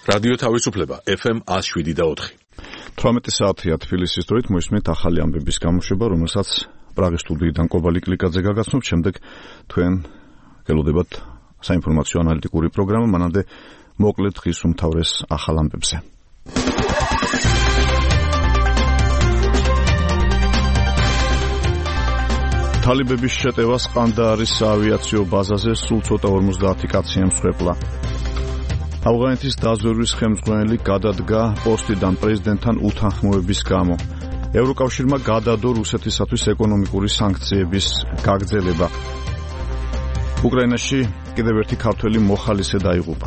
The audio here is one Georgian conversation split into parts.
რადიო თავისუფლება FM 107.4. 18 საათია თბილისის დროით მოისმენთ ახალი ამბების გამოშვება, რომელსაც პრაღის სტუდიიდან კობალი კლიკაძე გაგაცნობთ. შემდეგ თქვენ გელოდებათ საინფორმაციო ანალიტიკური პროგრამა, მანამდე მოკლედ დღის უმთავრეს ახალ ამბებზე. თალიბების შეტევას ყანდაარის საავიაციო ბაზაზე სულ ცოტა 50 კაცი ემსხვერპლა. ავღანეთის დაზვერვის ხელმძღვანელი გადადგა პოსტიდან პრეზიდენტთან უთანხმოების გამო. ევროკავშირმა გადადო რუსეთისათვის ეკონომიკური სანქციების გაგრძელება. უკრაინაში კიდევ ერთი ქართველი მოხალისე დაიღუპა.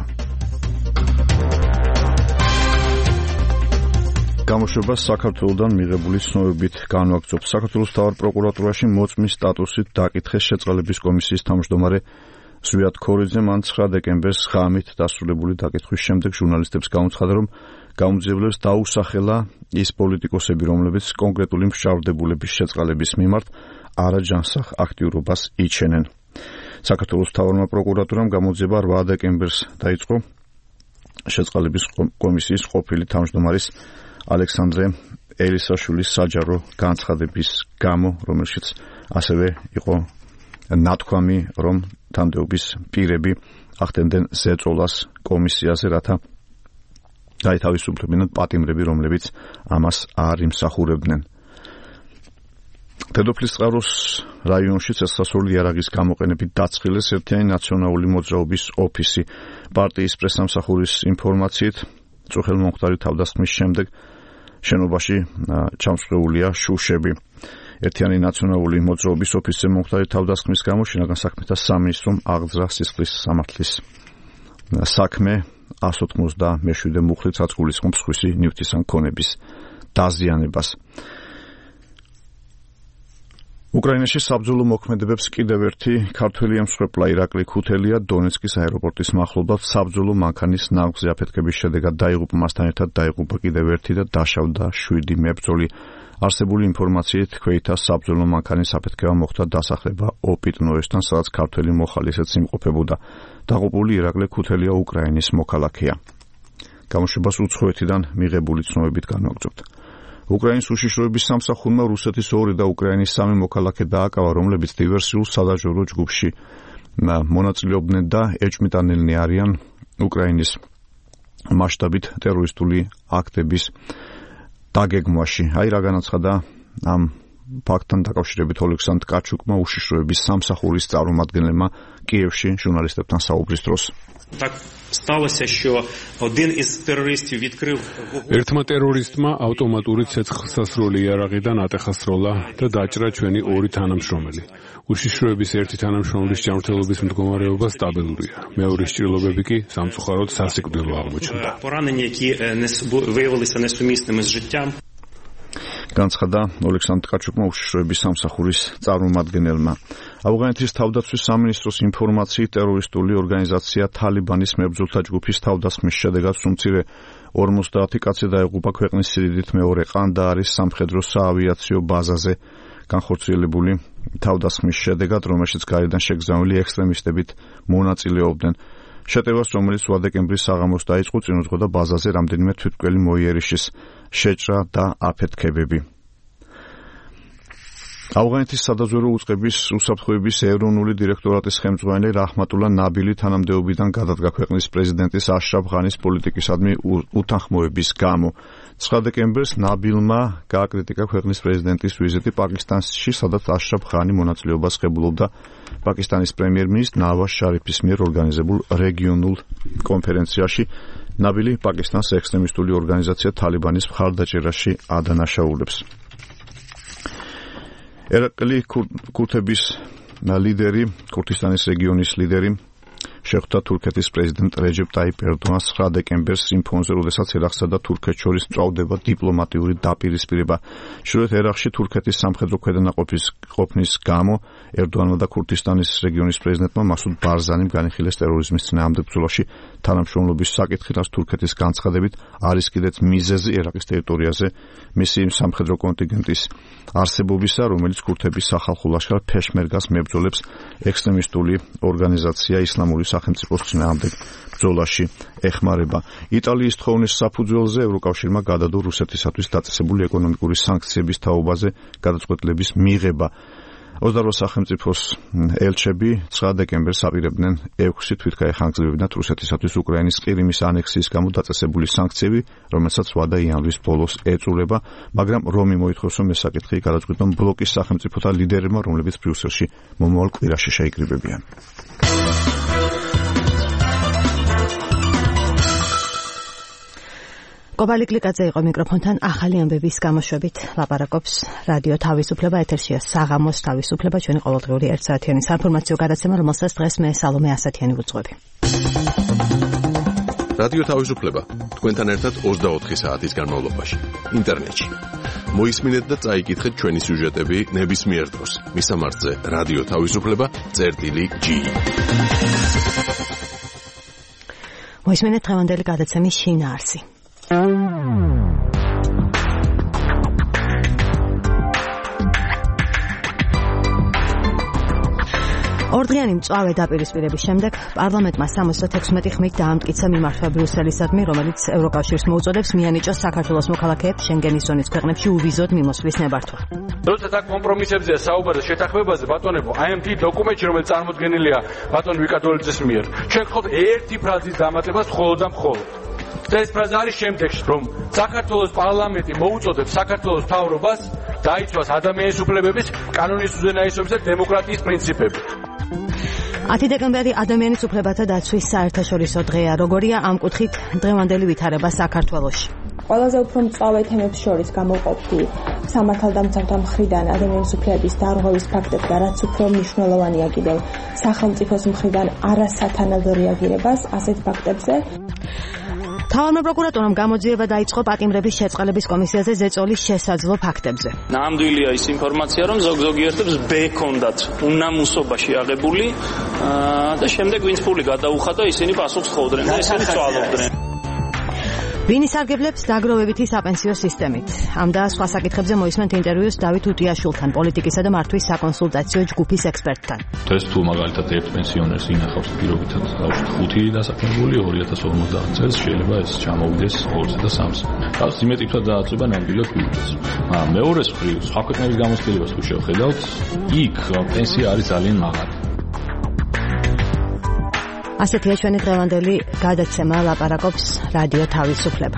გამოშვებას საქართველოდან მიღებული ცნობებით განვაგრძობ. საქართველოს მთავარ პროკურატურაში მოწმის სტატუსით დაკითხეს შეწყალების კომისიის თავმჯდომარე ზვიად ქორიძე. მან 9 დეკემბერს ღამით დასრულებული დაკითხვის შემდეგ ჟურნალისტებს გამოცხადა, რომ გამოძიებლებს დაუსახელა ის პოლიტიკოსები, რომლებიც კონკრეტული მსჯავრდებულების შეწყალების მიმართ არაჯანსაღ აქტიურობას იჩენენ. საქართველოს მთავარმა პროკურატურამ გამოძიება 8 დეკემბერს დაიწყო შეწყალების კომისიის ყოფილი თავმჯდომარის ალექსანდრე ელისაშვილის საჯარო განცხადების გამო, რომელშიც ასევე იყო ნათქვამი, რომ თანამდებობის პირები ახდენდნენ ზეწოლას კომისიაზე, რათა გაითავისუფლებინათ პატიმრები, რომლებიც ამას არ იმსახურებდნენ. დედოფლის წყაროს რაიონში ცეცხლსასროლი იარაღის გამოყენებით დაწყილეს ერთიანი ნაციონალური მოძრაობის ოფისი. პარტიის პრესამსახურის ინფორმაციით, წუხელმომხდარი თავდასხმის შემდეგ შენობაში ჩამსხვრეულია შუშები. ერთიანი ნაციონალური მოძრაობის ოფისზე მომხდარი თავდასხმის გამო შინაგან საქმეთა სამინისტრომ აღძრა სისხლის სამართლის საქმე 197 მუხლით, რაც გულისხმობს სხვისი ნივთის ან ქონების დაზიანებას. უკრაინაში საბრძოლო მოქმედებებს კიდევ ერთი ქართველი ემსხვერპლა. ირაკლი ქუთელია დონეცკის აეროპორტის მახლობლად საბრძოლო მანქანის ნავთზე აფეთქების შედეგად დაიღუპა. მასთან ერთად დაიღუპა კიდევ ერთი და დაშავდა 7 მებრძოლი. არსებული ინფორმაციით, ქვეითას საბრძოლო მანქანის აფეთქება მოხდა დასახლება ოპიტნოესთან, სადაც ქართველი მოხალისეც იმყოფებოდა. დაღუპული ირაკლი ქუთელია უკრაინის მოქალაქეა. გამოშვებას უცხოეთიდან მიღებული ცნობებით განვაგრძობთ. უკრაინის უშიშროების სამსახურმა რუსეთის 2 და უკრაინის 3 მოქალაქე დააკავა, რომლებიც დივერსიულ სადაზვერვო ჯგუფში მონაწილეობდნენ და ეჭვმიტანილნი არიან უკრაინის მასშტაბით ტერორისტული აქტების დაგეგმვაში. აი რა განაცხადა ამ ფაქტთან დაკავშირებით ოლექსანდრ ტკაჩუკმა, უშიშროების სამსახურის წარმომადგენელმა კიევში ჟურნალისტებთან საუბრის დროს. Так сталося, що один із терористів відкрив вогонь. Ერთმა ტერორისტმა ავტომატური ცეცხლსასროლი იარაღიდან ატეხასროლა და დაჭრა ჩვენი 2 თანამშრომელი. უშიშროების ერთი თანამშრომლის ჯანმრთელობის მდგომარეობა სტაბილურია. მეორის ჭრილობები კი სამწუხაროდ სასიკვდილო აღმოჩნდა. Поранення, які виявилися несумісними з життям. განცხადა ოლექსანდრ ტკაჩუკმა უშიშროების სამსახურის წარმომადგენელმა. ავღანეთის თავდაცვის სამინისტროს ინფორმაციით, ტერორისტული ორგანიზაცია თალიბანის მებრძოლთა ჯგუფის თავდასხმის შედეგად სუმცირე 50 კაცი დაიღუპა ქვეყნის სიდიდით მეორე ყანდაარის სამხედრო საავიაციო ბაზაზე განხორციელებული თავდასხმის შედეგად, რომელშიც გარედან შეგზავნილი ექსტრემისტებით მონაწილეობდნენ. შეტევას, რომელიც 8 დეკემბრის საღამოს დაიწყო, წინ უძღოდა ბაზაზე რამდენიმე თვითმკვლელი მოიერიშის შეჭრა და აფეთქებები. ავღანეთის სადაზვერვო უწყების უსაფრთხოების ეროვნული დირექტორატის ხელმძღვანელი რაჰმატულა ნაბილი თანამდებობიდან გადადგა ქვეყნის პრეზიდენტის აშრაფ ღანის პოლიტიკისადმი უთანხმოების გამო. 9 დეკემბერს ნაბილმა გააკრიტიკა ქვეყნის პრეზიდენტის ვიზიტი პაკისტანში, სადაც აშრაფ ღანი მონაწილეობას ღებულობდა პაკისტანის პრემიერ-მინისტრ ნავაზ შარიფის მიერ ორგანიზებულ რეგიონულ კონფერენციაში. ნაბილი პაკისტანს ექსტრემისტული ორგანიზაცია თალიბანის მხარდაჭერაში ადანაშაულებს. ერაკლი ქურთების ლიდერი, ქურთისტანის რეგიონის ლიდერი შეხვდა თურქეთის პრეზიდენტ რეჯეპ ტაიპ ერდოღანს 9 დეკემბერს სიმფონზე, როდესაც ერაყსა და თურქეთს შორის მწვავდება დიპლომატიური დაპირისპირება. შუეთ ერაყში თურქეთის სამხედრო ქვედანაყოფის გამო ერდოღანმა და ქურთისტანის რეგიონის პრეზიდენტმა მასუდ ბარზანიმ განიხილეს ტერორიზმის წინააღმდეგ ბრძოლაში თანამშრომლობის საკითხი, რაც თურქეთის განცხადებით არის კიდეც მიზეზი ერაყის ტერიტორიაზე მისი სამხედრო კონტინგენტის არსებობისა, რომელიც ქურთების სახალხო ლაშქარ ფეშმერგას მებრძოლებს ექსტრემისტული ორგანიზაცია ისლამური სახელმწიფოს წინააღმდეგ ბრძოლაში ეხმარება. იტალიის თხოვნის საფუძველზე ევროკავშირმა გადადო რუსეთისათვის დაწესებული ეკონომიკური სანქციების თაობაზე გადაწყვეტილების მიღება. 28 სახელმწიფოს ელჩები 9 დეკემბერს აპირებდნენ 6 თვითგაეხანგრძლებინათ რუსეთისათვის უკრაინის ყირიმის ანექსიის გამო დაწესებული სანქციები, რომელსაც ვადა იანვრის ბოლოს ეწურება, მაგრამ რომი მოითხოვს, რომ ეს საკითხი გადაწყვიტონ ბლოკის სახელმწიფოთა ლიდერებმა, რომლებიც ბრიუსელში მომავალ კვირაში შეიკრიბებიან. კობალი კლიკაძე იყო მიკროფონთან, ახალი ამბების გამოშვებით ლაპარაკობს რადიო თავისუფლება, ეთერშია საღამოს თავისუფლება, ჩვენი ყოველდღიური 1 საათიანი საინფორმაციო გადაცემა, რომელსაც დღეს მე სალომე ასათიანი ვუძღვები. რადიო თავისუფლება თქვენთან ერთად 24 საათის განმავლობაში ინტერნეტში. მოისმინეთ და წაიკითხეთ ჩვენი სიუჟეტები ნებისმიერ დროს. მისამართზე რადიო თავისუფლება.g. მოისმინეთ დღევანდელი გადაცემის შინაარსი. ორდღიანი მწვავე დაპირისპირების შემდეგ პარლამენტმა 66 ხმით დაამტკიცა მიმართვა ბრიუსელისადმი, რომელიც ევროკავშირს მოუწოდებს მიანიჭოს საქართველოს მოქალაქეებს შენგენის ზონის ქვეყნებში უვიზოდ მიმოსვლის ნებართვა. როცა და კომპრომისებზეა საუბარი შეთანხმებაზე, ბატონებო, აი ამ თი დოკუმენტში, რომელიც წარმოდგენილია ბატონ ვიკადოლიძის მიერ, ჩვენ გხოთ ერთი ფრაზის დამატებას მხოლოდ და მხოლოდ. ეს ფრაზა არის შემდეგში, რომ საქართველოს პარლამენტი მოუწოდებს საქართველოს მთავრობას დაიცვას ადამიანის უფლებების, კანონის უზენაესობის და დემოკრატიის პრინციპები. 10 დეკემბერი ადამიანის უფლებათა დაცვის საერთაშორისო დღეა. როგორია ამ კუთხით დღევანდელი ვითარება საქართველოში? ყველაზე უფრო მწვავე თემებს შორის გამოყოფდი სამართალდამცავთა მხრიდან ადამიანის უფლებების დარღვევის ფაქტებს და რაც უფრო მნიშვნელოვანია კიდევ სახელმწიფოს მხრიდან არასათანადო რეაგირებას ასეთ ფაქტებზე. თავალმა პროკურატორამ გამოძიება დაიწყო პატიმრების შეწყალების კომისიაზე ზეწოლის შესაძლო ფაქტებზე. ნამდვილია ის ინფორმაცია, რომ ზოგიერთებს ბექონდათ უნამუსობაში აღებული და შემდეგ ვინც ფული გადაუხადა, ისინი პასუხს ხოვდნენ და ისინი წვალობდნენ. ვინ ისარგებლებს დაგროვებითი საპენსიო სისტემით? ამ და სხვა საკითხებზე მოისმენთ ინტერვიუს დავით უტიაშვილთან, პოლიტიკისა და მართვის საკონსულტაციო ჯგუფის ექსპერტთან. ეს თუ მაგალითად ერთ პენსიონერს ინახავს პირობითად 5 დასაქმებული 2050 წელს შეიძლება ეს ჩამოვიდეს 2-ზე და 3-ზე. თავს იმეტივად დააწება ნამდვილად ვიუდეს. მეორეს მხრივ, სხვა ქვეყნების გამოცდილებას თუ შევხედავთ, იქ პენსია არის ძალიან მაღალი. ასეთია ჩვენი დღევანდელი გადაცემა, ლაპარაკობს რადიო თავისუფლება.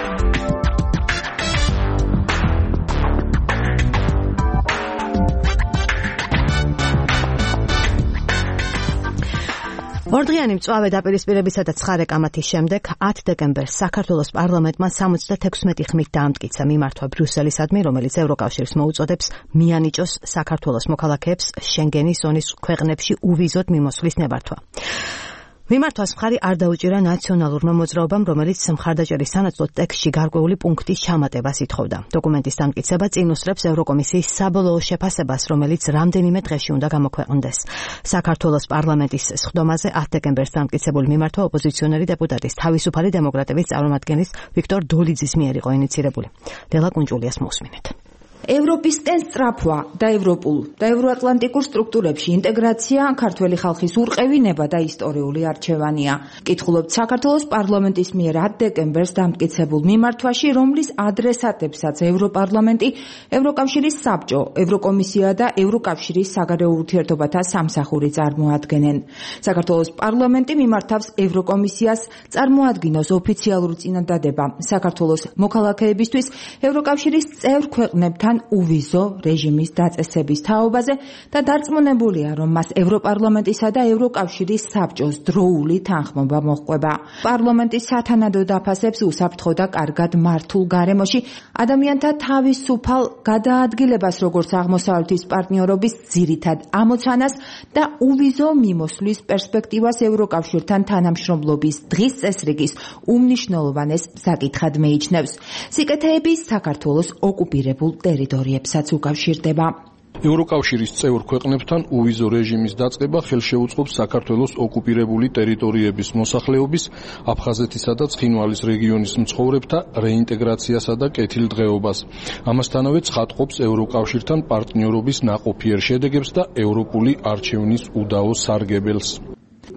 ორდღიანი მწვავე დაპირისპირებისა და ცხარე კამათის შემდეგ 10 დეკემბერს საქართველოს პარლამენტმა 76 ხმით დაამტკიცა მიმართვა ბრიუსელისადმი, რომელიც ევროკავშირს მოუწოდებს მიანიჭოს საქართველოს მოქალაქეებს შენგენის ზონის ქვეყნებში უვიზოდ მიმოსვლის ნებართვა. მიმართვას მხარი არ დაუჭირა ნაციონალურმა მოძრაობამ, რომელიც მხარდაჭერის სანაცვლოდ ტექსტში გარკვეული პუნქტის ჩამატებას ითხოვდა. დოკუმენტის დამტკიცება წინ უსწრებს ევროკომისიის საბოლოო შეფასებას, რომელიც რამდენიმე დღეში უნდა გამოქვეყნდეს. საქართველოს პარლამენტის სხდომაზე 10 დეკემბერს დამტკიცებული მიმართვა ოპოზიციონერი დეპუტატის თავისუფალი დემოკრატების წარმომადგენლის ვიქტორ დოლიძის მიერ იყო ინიცირებული. ლელა კუნჭულიას მოусმინეთ. ევროპისკენ სწრაფვა და ევროპულ და ევროატლანტიკურ სტრუქტურებში ინტეგრაცია ქართველი ხალხის ურყევინება და ისტორიული არჩევანია. კითხულობთ საქართველოს პარლამენტის მიერ 10 დეკემბერს დამტკიცებულ მიმართვაში, რომლის ადრესატებსაც ევროპარლამენტი, ევროკავშირის საბჭო, ევროკომისია და ევროკავშირის საგარეო ურთიერთობათა სამსახური წარმოადგენენ. საქართველოს პარლამენტი მიმართავს ევროკომისიას წარმოადგინოს ოფიციალური წინადადება საქართველოს მოქალაქეებისთვის ევროკავშირის წევრ ქვეყნებთან უვიზო რეჟიმის დაწესების თაობაზე და დარწმუნებულია, რომ მას ევროპარლამენტისა და ევროკავშირის საბჭოს დროული თანხმობა მოჰყვება. პარლამენტის სათანადო დაფასებს უსაფრთხო და კარგად მართულ გარემოში ადამიანთა თავისუფალ გადაადგილებას, როგორც აღმოსავლეთის პარტნიორობის ძირითად ამოცანას და უვიზო მიმოსვლის პერსპექტივას ევროკავშირთან თანამშრომლობის დღის წესრიგის უმნიშვნელოვანეს საკითხად მეიჩნევს. სიკეთეები საქართველოს ოკუპირებულ ტერიტორიებსაც უკავშირდება. ევროკავშირის წევრ ქვეყნებთან უვიზო რეჟიმის დაწყება ხელშეუწყობს საქართველოს ოკუპირებული ტერიტორიების მოსახლეობის, აფხაზეთისა და ცხინვალის რეგიონის მცხოვრებთა რეინტეგრაციასა და კეთილდღეობას. ამასთანავე ცხადყოფს ევროკავშირთან პარტნიორობის ნაყოფიერ შედეგებს და ევროპული არჩევნის უდაო სარგებელს.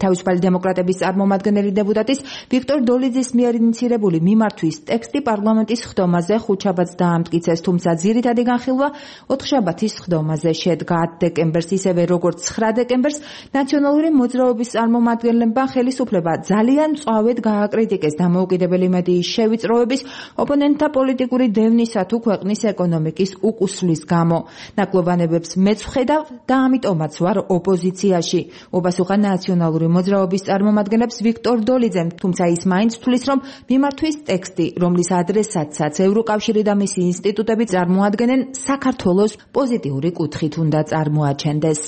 თავისუფალი დემოკრატების წარმომადგენელი დეპუტატის ვიქტორ დოლიძის მიერ ინიციირებული მიმართვის ტექსტი პარლამენტის ხდომაზე ხუთშაბათს დაამტკიცეს, თუმცა ძირითადი განხილვა 4 შაბათის ხდომაზე შედგა. 10 დეკემბერს ისევე როგორც 9 დეკემბერს ნაციონალური მოძრაობის წარმომადგენლებმა ხელისუფლება ძალიან მწვავედ გააკრიტიკეს დამოუკიდებელი მედიის შევიწროების, ოპონენტთა პოლიტიკური დევნისა თუ ქვეყნის ეკონომიკის უკუსვლის გამო. ნაკლობანებებს მეც ვხედავ და ამიტომაც ვარ ოპოზიციაში. უპასუხა ნაციონალური მოძრაობის წარმომადგენლებს ვიქტორ დოლიძემ, თუმცა ის მაინც თვლის, რომ მიმართვის ტექსტი, რომლის ადრესატსაც ევროკავშირი და მისი ინსტიტუტები წარმოადგენენ, საქართველოს პოზიტიური კუთხით უნდა წარმოაჩენდეს.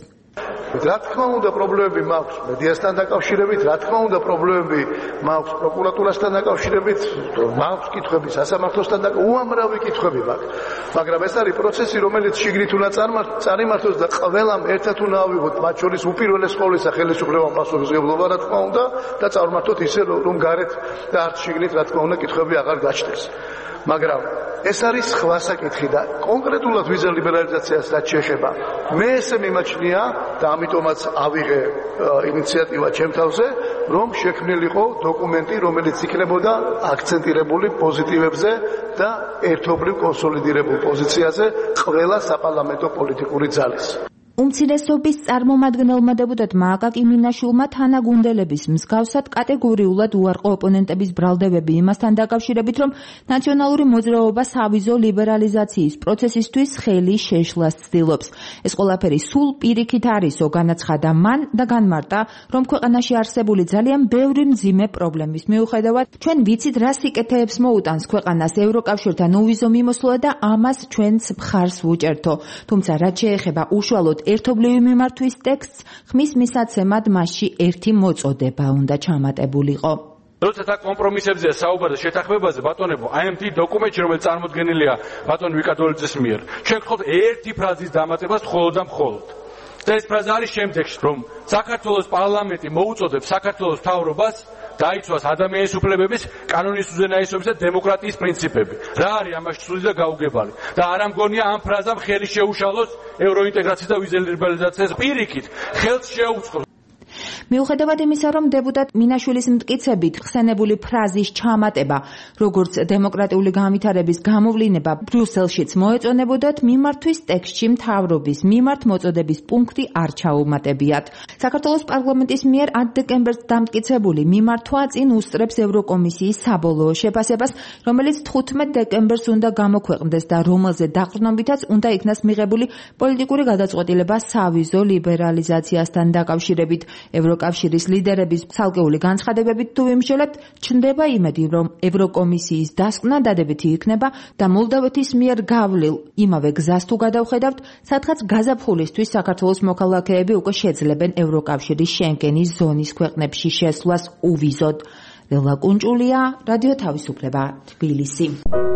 რა თქმა უნდა პრობლემები მაქვს მედიასთან დაკავშირებით, რა თქმა უნდა პრობლემები მაქვს პროკურატურასთან დაკავშირებით, მაქვს კითხვები სასამართლოსთან უამრავი კითხვები მაქვს, მაგრამ ეს არის პროცესი, რომელიც შიგნით უნდა წარიმართოს და ყველამ ერთად უნდა ავიღოთ, მათ შორის უპირველეს ყოვლისა ხელისუფლებამ პასუხისმგებლობა რა თქმა უნდა და წარმართოთ ისე, რომ გარეთ და არც შიგნით რა თქმა უნდა კითხვები აღარ გაჩნდეს. მაგრამ ეს არის სხვა საკითხი და კონკრეტულად ვიზა ლიბერალიზაციას რაც შეეხება მე ესე მიმაჩნია და ამიტომაც ავიღე ინიციატივა ჩემ თავზე, რომ შექმნილიყო დოკუმენტი, რომელიც იქნებოდა აქცენტირებული პოზიტივებზე და ერთობლივ კონსოლიდირებულ პოზიციაზე ყველა საპარლამენტო პოლიტიკური ძალის. უმცირესობის წარმომადგენელმა დეპუტატმა აკაკი მინაშვილმა თანაგუნდელების მსგავსად კატეგორიულად უარყო ოპონენტების ბრალდებები იმასთან დაკავშირებით, რომ ნაციონალური მოძრაობა სავიზო ლიბერალიზაციის პროცესისთვის ხელი შეშლას ცდილობს. ეს ყველაფერი სულ პირიქით არისო, განაცხადა მან და განმარტა, რომ ქვეყანაში არსებული ძალიან ბევრი მძიმე პრობლემის მიუხედავად, ჩვენ ვიცით რა სიკეთეებს მოუტანს ქვეყანას ევროკავშირთან უვიზო მიმოსვლა და ამას ჩვენც მხარს ვუჭერთო. თუმცა რაც შეეხება უშუალოდ ერთობლივი მიმართვის ტექსტს, ხმის მისაცემად მასში ერთი მოწოდება უნდა ჩამატებულიყო. როცა და კომპრომისებზე საუბარია შეთანხმებაზე, ბატონებო, აი ამ დიდ დოკუმენტში, რომელიც წარმოდგენილია ბატონ ვიკა დოლიძის მიერ, ჩვენ გხოთ ერთი ფრაზის დამატებას მხოლოდ და მხოლოდ. და ეს ფრაზა არის შემდეგში, რომ საქართველოს პარლამენტი მოუწოდებს საქართველოს მთავრობას დაიცვას ადამიანის უფლებების, კანონის უზენაესობის და დემოკრატიის პრინციპები. რა არის ამაში სული და გაუგებარი? და არ ამგონია ამ ფრაზამ ხელი შეუშალოს ევროინტეგრაციის და ვიზა ლიბერალიზაციას პირიქით, ხელს შეუწყოს. მიუხედავად იმისა, რომ დეპუტატ მინაშვილის მტკიცებით ხსენებული ფრაზის ჩამატება, როგორც დემოკრატიული განვითარების გამოვლინება ბრიუსელშიც მოეწონებოდათ, მიმართვის ტექსტში მთავრობის მიმართ მოწოდების პუნქტი არ ჩაუმატებიათ. საქართველოს პარლამენტის მიერ 10 დეკემბერს დამტკიცებული მიმართვა წინ უსწრებს ევროკომისიის საბოლოო შეფასებას, რომელიც 15 დეკემბერს უნდა გამოქვეყნდეს და რომელზე დაყრდნობითაც უნდა იქნას მიღებული პოლიტიკური გადაწყვეტილება სავიზო ლიბერალიზაციასთან დაკავშირებით. ევროკავშირის ლიდერების ცალკეული განცხადებებით თუ ვიმსჯელებთ, ჩნდება იმედი, რომ ევროკომისიის დასკვნა დადებითი იქნება და მოლდოვეთის მიერ გავლილ იმავე გზას თუ გადავხედავთ, სადღაც გაზაფხულისთვის საქართველოს მოქალაქეები უკვე შეძლებენ ევროკავშირის შენგენის ზონის ქვეყნებში შესვლას უვიზოდ. ველა კუნჭულია, რადიო თავისუფლება, თბილისი.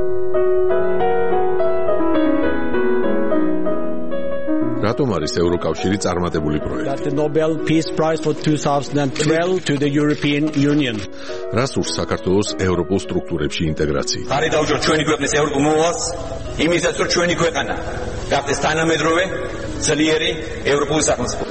რატომ არის ევროკავშირი წარმატებული პროექტი? The Nobel Peace Prize for 2012 to the European Union. რას ურს საქართველოს ევროპულ სტრუქტურებში ინტეგრაცია? ხარი დავუჯოთ ჩვენი ქვეყნის ევროპულ მოვალს, იმისაც რომ ჩვენი ქვეყანა გახდეს თანამედროვე, ძლიერი ევროპული სახელმწიფო.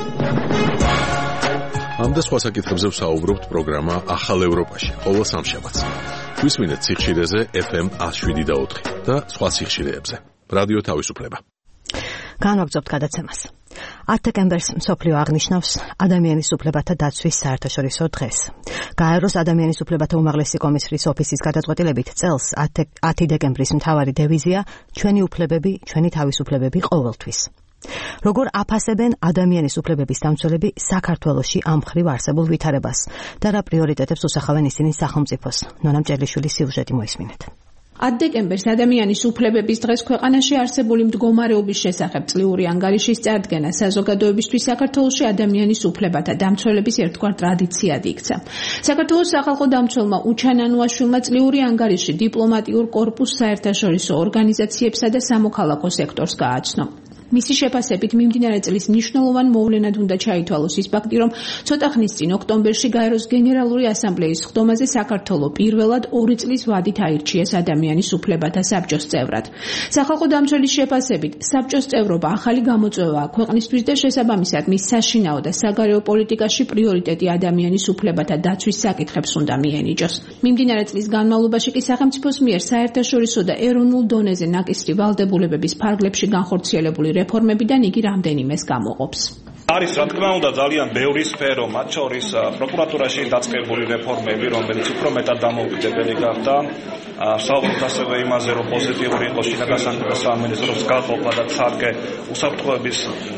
ამ და სხვა საკითხებზე ვსაუბრობთ პროგრამა ახალ ევროპაში, ყოველ სამშაბათს. გვისმინეთ სიხშირეზე FM 107.4 და სხვა სიხშირეებზე. რადიო თავისუფლება. განვაგრძობთ გადაცემას. 10 დეკემბერს მსოფლიო აღნიშნავს ადამიანის უფლებათა დაცვის საერთაშორისო დღეს. გაეროს ადამიანის უფლებათა უმაღლესი კომისრის ოფისის გადაწყვეტილებით წელს 10 დეკემბრის მთავარი დევიზია ჩვენი უფლებები, ჩვენი თავისუფლებები ყოველთვის. როგორ აფასებენ ადამიანის უფლებების დამცველები საქართველოში ამ მხრივ არსებულ ვითარებას და რა პრიორიტეტებს უსახავენ ისინი სახელმწიფოს? ნონა მჭერლიშვილის სიუჟეტი მოისმინეთ. 10 დეკემბერს ადამიანის უფლებების დღეს ქვეყანაში არსებული მდგომარეობის შესახებ წლიური ანგარიშის წარდგენა საზოგადოებისთვის საქართველოში ადამიანის უფლებათა დამცველების ერთგვარ ტრადიციად იქცა. საქართველოს სახალხო დამცველმა უჩანანუაშვილმა წლიური ანგარიში დიპლომატიურ კორპუსს, საერთაშორისო ორგანიზაციებსა და სამოქალაქო სექტორს გააცნო. მისი შეფასებით მიმდინარე წლის მნიშვნელოვან მოვლენად უნდა ჩაითვალოს ის ფაქტი, რომ ცოტა ხნის წინ ოქტომბერში გაეროს გენერალური ასამბლეის ხდომაზე საქართველო პირველად 2 წლის ვადით აირჩიეს ადამიანის უფლებათა საბჭოს წევრად. სახალხო დამცველის შეფასებით, საბჭოს წევრობა ახალი გამოწვევაა ქვეყნისთვის და შესაბამისად მის საშინაო და საგარეო პოლიტიკაში პრიორიტეტი ადამიანის უფლებათა დაცვის საკითხებს უნდა მიენიჭოს. მიმდინარე წლის განმავლობაში კი სახელმწიფოს მიერ საერთაშორისო და ეროვნულ დონეზე ნაკისრი ვალდებულებების ფარგლებში განხორციელებული რეფორმებიდან იგი რამდენიმეს გამოყოფს. არის რა თქმა უნდა ძალიან ბევრი სფერო, მათ შორის პროკურატურაში დაწყებული რეფორმები, რომელიც უფრო მეტად დამოუკიდებელი გახდა. საუბრობთ ასევე იმაზე, რომ პოზიტიური იყო შინაგან საქმეთა სამინისტროს გაყოფა და ცარგე უსაფრთხოების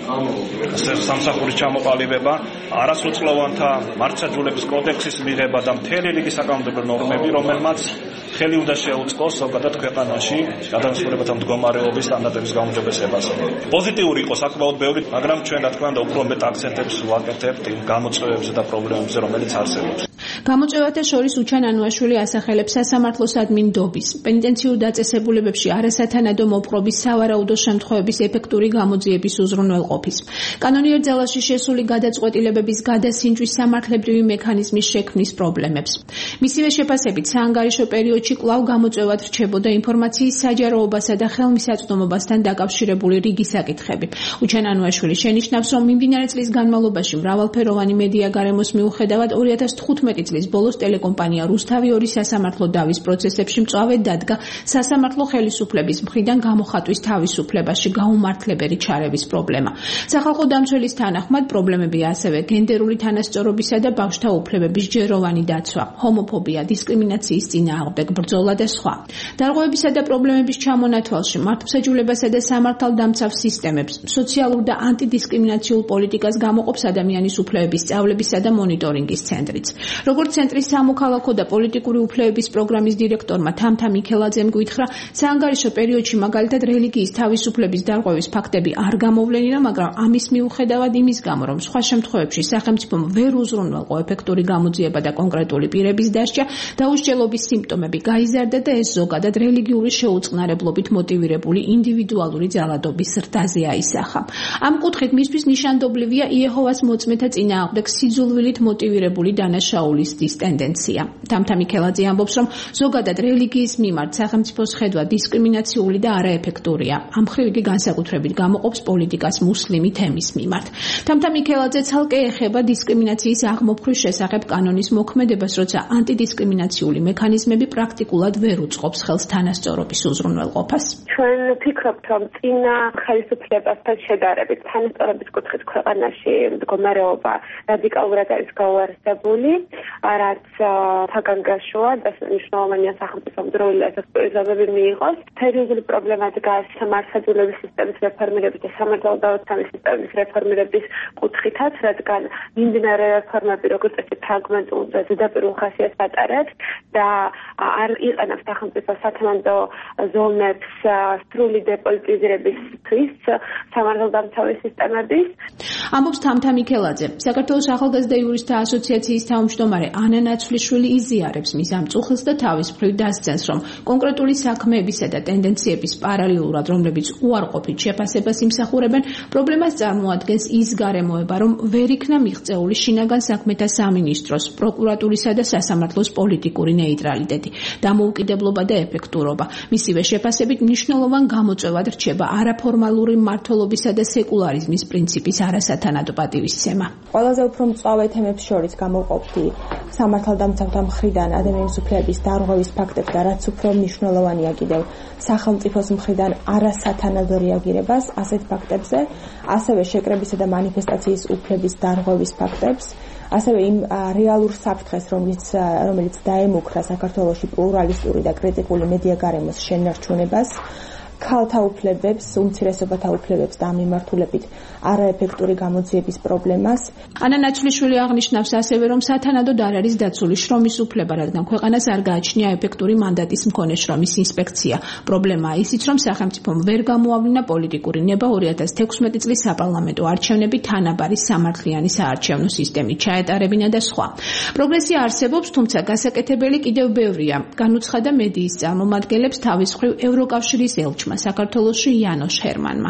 სამსახურის ჩამოყალიბება, არასრულწლოვანთა მართლმსაჯულების კოდექსის მიღება და მთელი რიგი საკანონმდებლო ნორმები, რომელმაც ხელი უნდა შეუწყოს ზოგადად ქვეყანაში გადასახლებათა მდგომარეობის სტანდარტების გაუმჯობესებას. პოზიტიური იყო საკმაოდ ბევრი, მაგრამ ჩვენ რა თქმა უნდა უფრო მეტ აქცენტებს ვაკეთებთ იმ გამოწვევებზე და პრობლემებზე, რომელიც არსებობს. გამოწვევათა შორის უჩან ანუაშვილი ასახელებს სასამართლოს ადმინდობის, პენიტენციურ დაწესებულებებში არასათანადო მოპყრობის სავარაუდო შემთხვევების ეფექტური გამოძიების უზრუნველყოფის, კანონიერ ძალაში შესული გადაწყვეტილებების გადასინჯვის სამართლებრივი მექანიზმის შექმნის პრობლემებს. მისივე შეფასებით, საანგარიშო პერიოდში კვლავ გამოწვევად რჩებოდა ინფორმაციის საჯაროობასა და ხელმისაწვდომობასთან დაკავშირებული რიგი საკითხები. უჩან ანუაშვილი შენიშნავს, რომ მიმდინარე წლის განმავლობაში მრავალფეროვანი მედია გარემოს მიუხედავად 2015 წლის ბოლოს ტელეკომპანია რუსთავი 2 სასამართლო დავის პროცესებში მწვავედ დადგა სასამართლო ხელისუფლების მხრიდან გამოხატვის თავისუფლებაში გაუმართლებელი ჩარევის პრობლემა. სახალხო დამცველის თანახმად პრობლემებია ასევე გენდერული თანასწორობისა და ბავშვთა უფლებების ჯეროვანი დაცვა, ჰომოფობია, დისკრიმინაციის წინააღმდეგ ბრძოლა და სხვა. დარღვევებისა და პრობლემების ჩამონათვალში მართლმსაჯულებასა და სამართალდამცავ სისტემებს, სოციალურ და ანტიდისკრიმინაციულ პოლიტიკას გამოყოფს ადამიანის უფლებების სწავლებისა და მონიტორინგის ცენტრიც. როგორც ცენტრის სამოქალაქო და პოლიტიკური უფლებების პროგრამის დირექტორმა თამთა მიქელაძემ გითხრა, საანგარიშო პერიოდში მაგალითად რელიგიის თავისუფლების დარღვევის ფაქტები არ გამოვლენილა, მაგრამ ამის მიუხედავად იმის გამო, რომ სხვა შემთხვევებში სახელმწიფომ ვერ უზრუნველყო ეფექტური გამოძიება და კონკრეტული პირების დასჯა, დაუსჯელობის სიმპტომები გაიზარდა და ეს ზოგადად რელიგიური შეუწყნარებლობით მოტივირებული ინდივიდუალური ძალადობის ზრდაზე აისახა. ამ კუთხით მისთვის ნიშანდობლივია იეჰოვას მოწმეთა წინააღმდეგ სიძულვილით მოტივირებული დანაშაულის ტენდენცია. თამთა მიქელაძე ამბობს, რომ ზოგადად რელიგიის მიმართ სახელმწიფოს ხედვა დისკრიმინაციული და არაეფექტურია. ამ მხრივ იგი განსაკუთრებით გამოყოფს პოლიტიკას მუსლიმი თემის მიმართ. თამთა მიქელაძე ცალკე ეხება დისკრიმინაციის აღმოფხვის შესახებ კანონის მოქმედებას, როცა ანტიდისკრიმინაციული მექანიზმები პრაქტიკულად ვერ უწყობს ხელს თანასწორობის უზრუნველყოფას. ჩვენ ვფიქრობთ, რომ წინა ხელისუფლებასთან შედარებით თანასწორობის კუთხით ქვეყანაში მდგომარეობა რადიკალურად არის გაუარესებული, რაც თაგანგაშოა და მნიშვნელოვანია სახელმწიფო დროული ასაკობები მიიღოს. სერიოზული პრობლემა დგას სამართლდამცავი სისტემის რეფორმირების და სამართალდამცავი სისტემის რეფორმირების კუთხითაც, რადგან მიმდინარე რეფორმები როგორც წესი ფრაგმენტულ და ზედაპირულ ხასიათს ატარებს და არ იყენებს სახელმწიფო სათანადო ზომებს სრული დეპოლიტიზირებისთვის სამართალდამცავი სისტემების. ამბობს თამთა მიქელაძე. საქართველოს ახალგაზრდა იურისტთა ასოციაციის თავმჯდომარე ანა ნაცვლიშვილი იზიარებს მის ამ წუხილს და თავის მხრივ დასცენს, რომ კონკრეტული საქმეებისა და ტენდენციების პარალელურად, რომლებიც უარყოფით შეფასებას იმსახურებენ, პრობლემას წარმოადგენს ის გარემოება, რომ ვერ იქნა მიღწეული შინაგან საქმეთა სამინისტროს, პროკურატურისა და სასამართლოს პოლიტიკური ნეიტრალიტეტი, დამოუკიდებლობა და ეფექტურობა. მისივე შეფასებით მნიშვნელოვან გამოწვევად რჩება არაფორმალური მმართველობისა და სეკულარიზმის პრინციპის არასათანადო პატივისცემა. ყველაზე უფრო მწვავე თემებს შორის გამოყოფდი სამართალდამცავთა მხრიდან ადამიანის უფლებების დარღვევის ფაქტებს და რაც უფრო მნიშვნელოვანია კიდევ სახელმწიფოს მხრიდან არასათანადო რეაგირებას ასეთ ფაქტებზე, ასევე შეკრებისა და მანიფესტაციის უფლების დარღვევის ფაქტებს, ასევე იმ რეალურ საფრთხეს, რომელიც დაემუქრა საქართველოში პლურალისტური და კრიტიკული მედია გარემოს შენარჩუნებას, ქალთა უფლებებს, უმცირესობათა უფლებებს და მიმართულებით არაეფექტური გამოძიების პრობლემას. ანა ნაცვლიშვილი აღნიშნავს ასევე, რომ სათანადოდ არ არის დაცული შრომის უფლება, რადგან ქვეყანას არ გააჩნია ეფექტური მანდატის მქონე შრომის ინსპექცია. პრობლემაა ისიც, რომ სახელმწიფომ ვერ გამოავლინა პოლიტიკური ნება 2016 წლის საპარლამენტო არჩევნები თანაბარი სამართლიანი საარჩევნო სისტემით ჩაეტარებინა და სხვა. პროგრესი არსებობს, თუმცა გასაკეთებელი კიდევ ბევრია. განუცხადა მედიის წარმომადგენლებს თავის მხრივ ევროკავშირის ელჩმა საქართველოში იანოშ ჰერმანმა.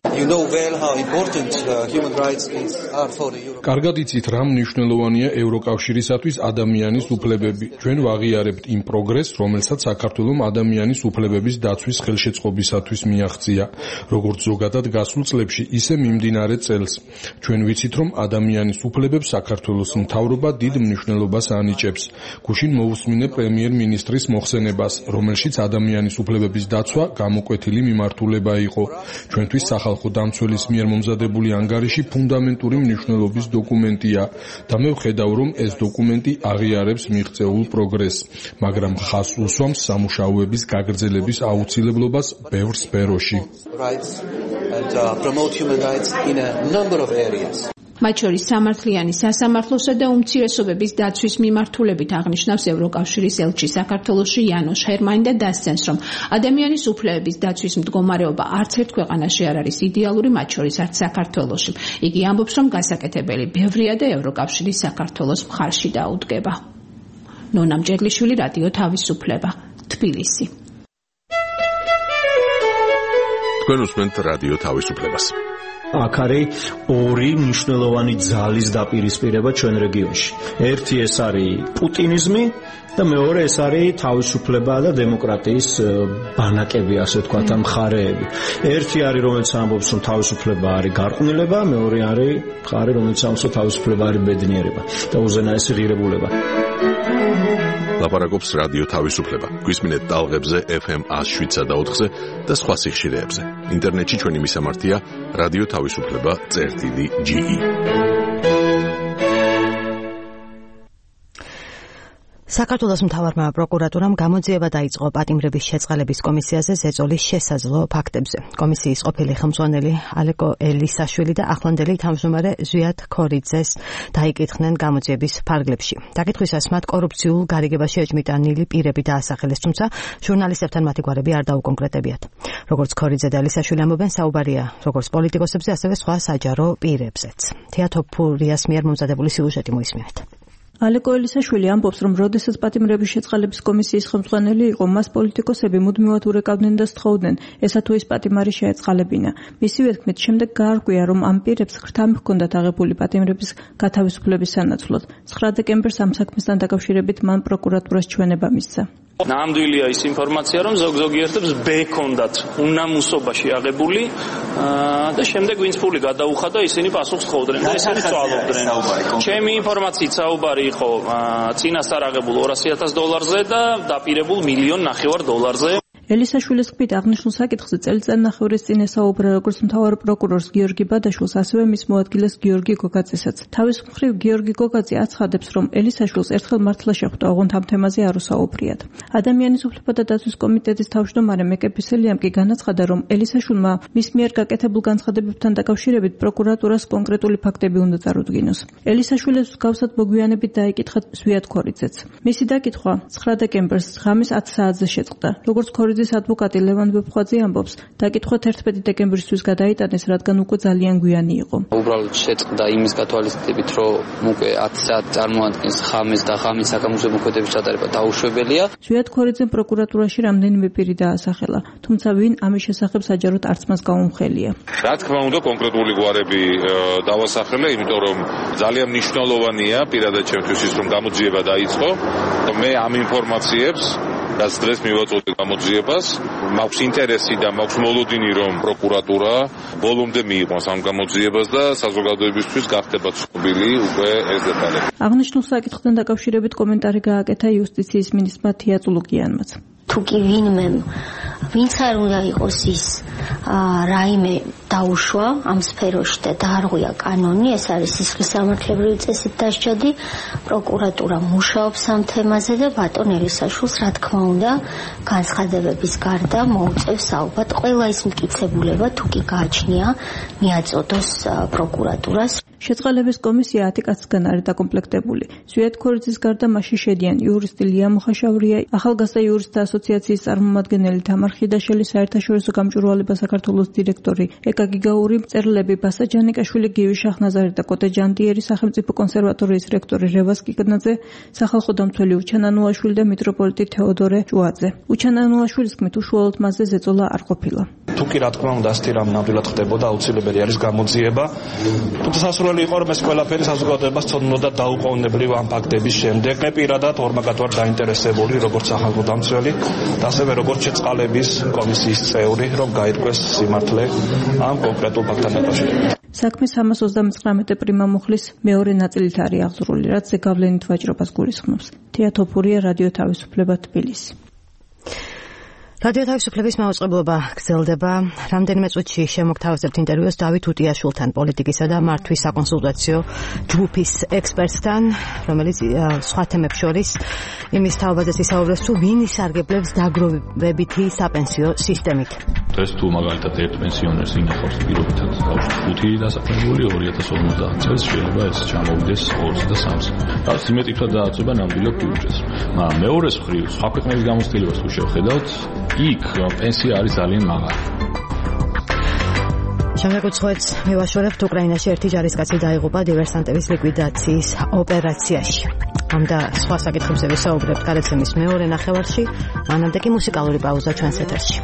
კარგად იცით, რა მნიშვნელოვანია ევროკავშირისათვის ადამიანის უფლებები. ჩვენ ვაღიარებთ იმ პროგრესს, რომელსაც საქართველოს ადამიანის უფლებების დაცვის ხელშეწყობისათვის მიაღწია, როგორც ზოგადად გასულ წლებში, ისე მიმდინარე წელს. ჩვენ ვიცით, რომ ადამიანის უფლებებს საქართველოს მთავრობა დიდ მნიშვნელობას ანიჭებს. გუშინ მოусმინე პრემიერ-მინისტრის მოხსენებას, რომელშიც ადამიანის უფლებების დაცვა გამოკვეთილი მიმართულება იყო. ჩვენთვის სახალხო დამცველის მიერ მომზადებული ანგარიში ფუნდამენტური მნიშვნელობის დოკუმენტია და მე ვხედავ, რომ ეს დოკუმენტი აღიარებს მიღწეულ პროგრესს, მაგრამ ხაზს უსვამს სამუშაოების გაგრძელების აუცილებლობას ბევრ სფეროში. მათ შორის სამართლიანი სასამართლოსა და უმცირესობების დაცვის მიმართულებით აღნიშნავს ევროკავშირის ელჩი საქართველოში იანოშ ჰერმანი და დასცენს, რომ ადამიანის უფლებების დაცვის მდგომარეობა არც ერთ ქვეყანაში არ არის იდეალური, მათ შორის არც საქართველოში. იგი ამბობს, რომ გასაკეთებელი ბევრია და ევროკავშირი საქართველოს მხარში დაუდგება. ნონა მჭედლიშვილი, რადიო თავისუფლება, თბილისი. თქვენ უსმენთ რადიო თავისუფლებას. აქ არის ორი მნიშვნელოვანი ძალის დაპირისპირება ჩვენ რეგიონში. ერთი ეს არის პუტინიზმი და მეორე ეს არის თავისუფლება და დემოკრატიის ბანაკები, ასე ვთქვათ, მხარეები. ერთი არის, რომელიც ამბობს, რომ თავისუფლება არის გარყვნილება, მეორე არის მხარე, რომელიც ამბობს, რომ თავისუფლება არის ბედნიერება და უზენაესი ღირებულება. ლაპარაკობს რადიო თავისუფლება. გვისმინეთ ტალღებზე FM 107.4-ზე და სხვა სიხშირეებზე. ინტერნეტში ჩვენი მისამართია რადიო თავისუფლება.ge. საქართველოს მთავარმა პროკურატურამ გამოძიება დაიწყო პატიმრების შეწყალების კომისიაზე ზეწოლის შესაძლო ფაქტებზე. კომისიის ყოფილი ხელმძღვანელი ალეკო ელისაშვილი და ახლანდელი თავმჯდომარე ზვიად ქორიძეს დაიკითხნენ გამოძიების ფარგლებში. დაკითხვისას მათ კორუფციულ გარიგებაში ეჭმიტანილი პირები დაასახელეს, თუმცა ჟურნალისტებთან მათი გვარები არ დაუკონკრეტებიათ. როგორც ქორიძე და ელისაშვილი ამბობენ, საუბარია როგორც პოლიტიკოსებზე, ასევე სხვა საჯარო პირებზეც. თეატოფურიას მიერ მომზადებული სიუჟეტი მოისმინეთ. ალეკო ელისაშვილი ამბობს, რომ როდესაც პატიმრების შეწყალების კომისიის ხელმძღვანელი იყო, მას პოლიტიკოსები მუდმივად ურეკავდნენ და სთხოვდნენ, ესა თუ ის პატიმარი შეეწყალებინა. მისივე თქმით, შემდეგ გაარკვია, რომ ამ პირებს ხრთამი ჰქონდათ აღებული პატიმრების გათავისუფლების სანაცვლოდ. 9 დეკემბერს ამ საქმესთან დაკავშირებით მან პროკურატურას ჩვენება მისცა. ნამდვილია ის ინფორმაცია, რომ ზოგიერთებს ბექონდათ უნამუსობაში აღებული და შემდეგ ვინც ფული გადაუხადა, ისინი პასუხს თხოვდნენ და ისინი წვალობდნენ. ჩემი ინფორმაციით საუბარი იყო წინასწარ აღებულ $200,000-ზე და დაპირებულ $1,500,000-ზე. ელისაშვილის თქმით, აღნიშნულ საკითხზე წელიწადნახევრის წინ ესაუბრა როგორც მთავარ პროკურორს გიორგი ბადაშვილს, ასევე მის მოადგილეს გიორგი გოგაძესაც. თავის მხრივ გიორგი გოგაძე აცხადებს, რომ ელისაშვილს ერთხელ მართლა შეხვდა, ოღონდ ამ თემაზე არ უსაუბრიათ. ადამიანის უფლებათა დაცვის კომიტეტის თავმჯდომარე მეკე ფისელიამ კი განაცხადა, რომ ელისაშვილმა მის მიერ გაკეთებულ განცხადებებთან დაკავშირებით პროკურატურას კონკრეტული ფაქტები უნდა წარუდგინოს. ელისაშვილის მსგავსად მოგვიანებით დაიკითხა ზვიად ქორიძეც. მისი დაკითხვა 9 დეკემბერს ღამის 10 საათზე შეწყდა. როგორც ქორიძის ადვოკატი ლევან ბებხვაძე ამბობს, დაკითხვა 11 დეკემბრისთვის გადაიტანეს, რადგან უკვე ძალიან გვიანი იყო. უბრალოდ შეწყდა იმის გათვალისწინებით, რომ უკვე 10 საათს წარმოადგენს ღამეს და ღამის საგამოძიებო მოქმედების ჩატარება დაუშვებელია. ზვიად ქორიძემ პროკურატურაში რამდენიმე პირი დაასახელა, თუმცა ვინ ამის შესახებ საჯაროდ არც მას გაუმხელია. რა თქმა უნდა, კონკრეტული გვარები დავასახელე, იმიტომ რომ ძალიან მნიშვნელოვანია პირადად ჩემთვის ის, რომ გამოძიება დაიწყო. მე ამ ინფორმაციებს რაც დღეს მივაწოდე გამოძიებას, მაქვს ინტერესი და მაქვს მოლოდინი, რომ პროკურატურა ბოლომდე მიიყვანს ამ გამოძიებას და საზოგადოებისთვის გახდება ცნობილი უკვე ეს დეტალები. აღნიშნულ საკითხთან დაკავშირებით კომენტარი გააკეთა იუსტიციის მინისტრმა თია წულუკიანმაც. თუ კი ვინც არ უნდა იყოს ის რაიმე დაუშვა ამ სფეროში და დაარღვია კანონი, ეს არის სისხლის სამართლებრივი წესით დასჯადი, პროკურატურა მუშაობს ამ თემაზე და ბატონ ელისაშვილს, რა თქმა უნდა, განცხადებების გარდა მოუწევს ალბათ ყველა ის მტკიცებულება, თუ კი გააჩნია, მიაწოდოს პროკურატურას. შეწყალების კომისია 10 კაცისგან არის დაკომპლექტებული. სვიად ქორიძის გარდა მასში შედიან იურისტი ლია მოხაშავრია, ახალგაზრდა იურისტთა ასოციაციის წარმომადგენელი თამარ ხიდაშელი, საერთაშორისო გამჭვირვალება საქართველოს დირექტორი ეკა გიგაური, მწერლები ბასა ჯანიკაშვილი, გივი შახნაზარი და კოტე ჯანდიერი, სახელმწიფო კონსერვატორიის რექტორი რევას კიკნაძე, სახალხო დამცველი უჩანანუაშვილი და მიტროპოლიტი თეოდორე ჭუაძე. უჩანანუაშვილის თქმით, უშუალოდ მასზე ზეწოლა არ ყოფილა. თუ კი რა თქმა უნდა ასეთი რამ ნამდვილად ხდებოდა, აუცილებელი არის გამოძიება. თუმცა სასურველი იყო რომ ეს ყველაფერი საზოგადოებას ცოდნოდა დაუყოვნებლივ ამ ფაქტების შემდეგ. მე პირადად ორმაგად ვარ დაინტერესებული როგორც სახალხო დამცველი და ასევე როგორც შეწყალების კომისიის წევრი, რომ გაირკვეს სიმართლე ამ კონკრეტულ ფაქტთან დაკავშირებით. საქმე 329 პრიმა მუხლის მეორე ნაწილით არის აღძრული, რაც ზეგავლენით ვაჭრობას გულისხმობს. თეა თოფურია, რადიო თავისუფლება, თბილისი. რადიო თავისუფლების მაუწყებლობა გრძელდება. რამდენიმე წუთში შემოგთავაზებთ ინტერვიუს დავით უტიაშვილთან, პოლიტიკისა და მართვის საკონსულტაციო ჯგუფის ექსპერტთან, რომელიც სხვა თემებს შორის იმის თაობაზეც ისაუბრებს, თუ ვინ ისარგებლებს დაგროვებითი საპენსიო სისტემით. ეს თუ მაგალითად ერთ პენსიონერს ინახავს პირობითად 5 დასაქმებული 2050 წელს შეიძლება ეს ჩამოვიდეს 2 და 3. რაც იმეტითად დააწובה ნამდვილად ბიუჯეტს. მაგრამ მეორეს მხრივ, სხვა ქვეყნების გამოცდილებას თუ შევხედავთ, იქ პენსია არის ძალიან მაღალი. შემდეგ უცხოეთს მივაშორებთ. უკრაინაში ერთი ჯარისკაცი დაიღუპა დივერსანტების ლიკვიდაციის ოპერაციაში. ამ და სხვა საკითხებზე ვისაუბრებთ გადაცემის მეორე ნახევარში. მანამდე კი მუსიკალური პაუზა ჩვენს ეთერში.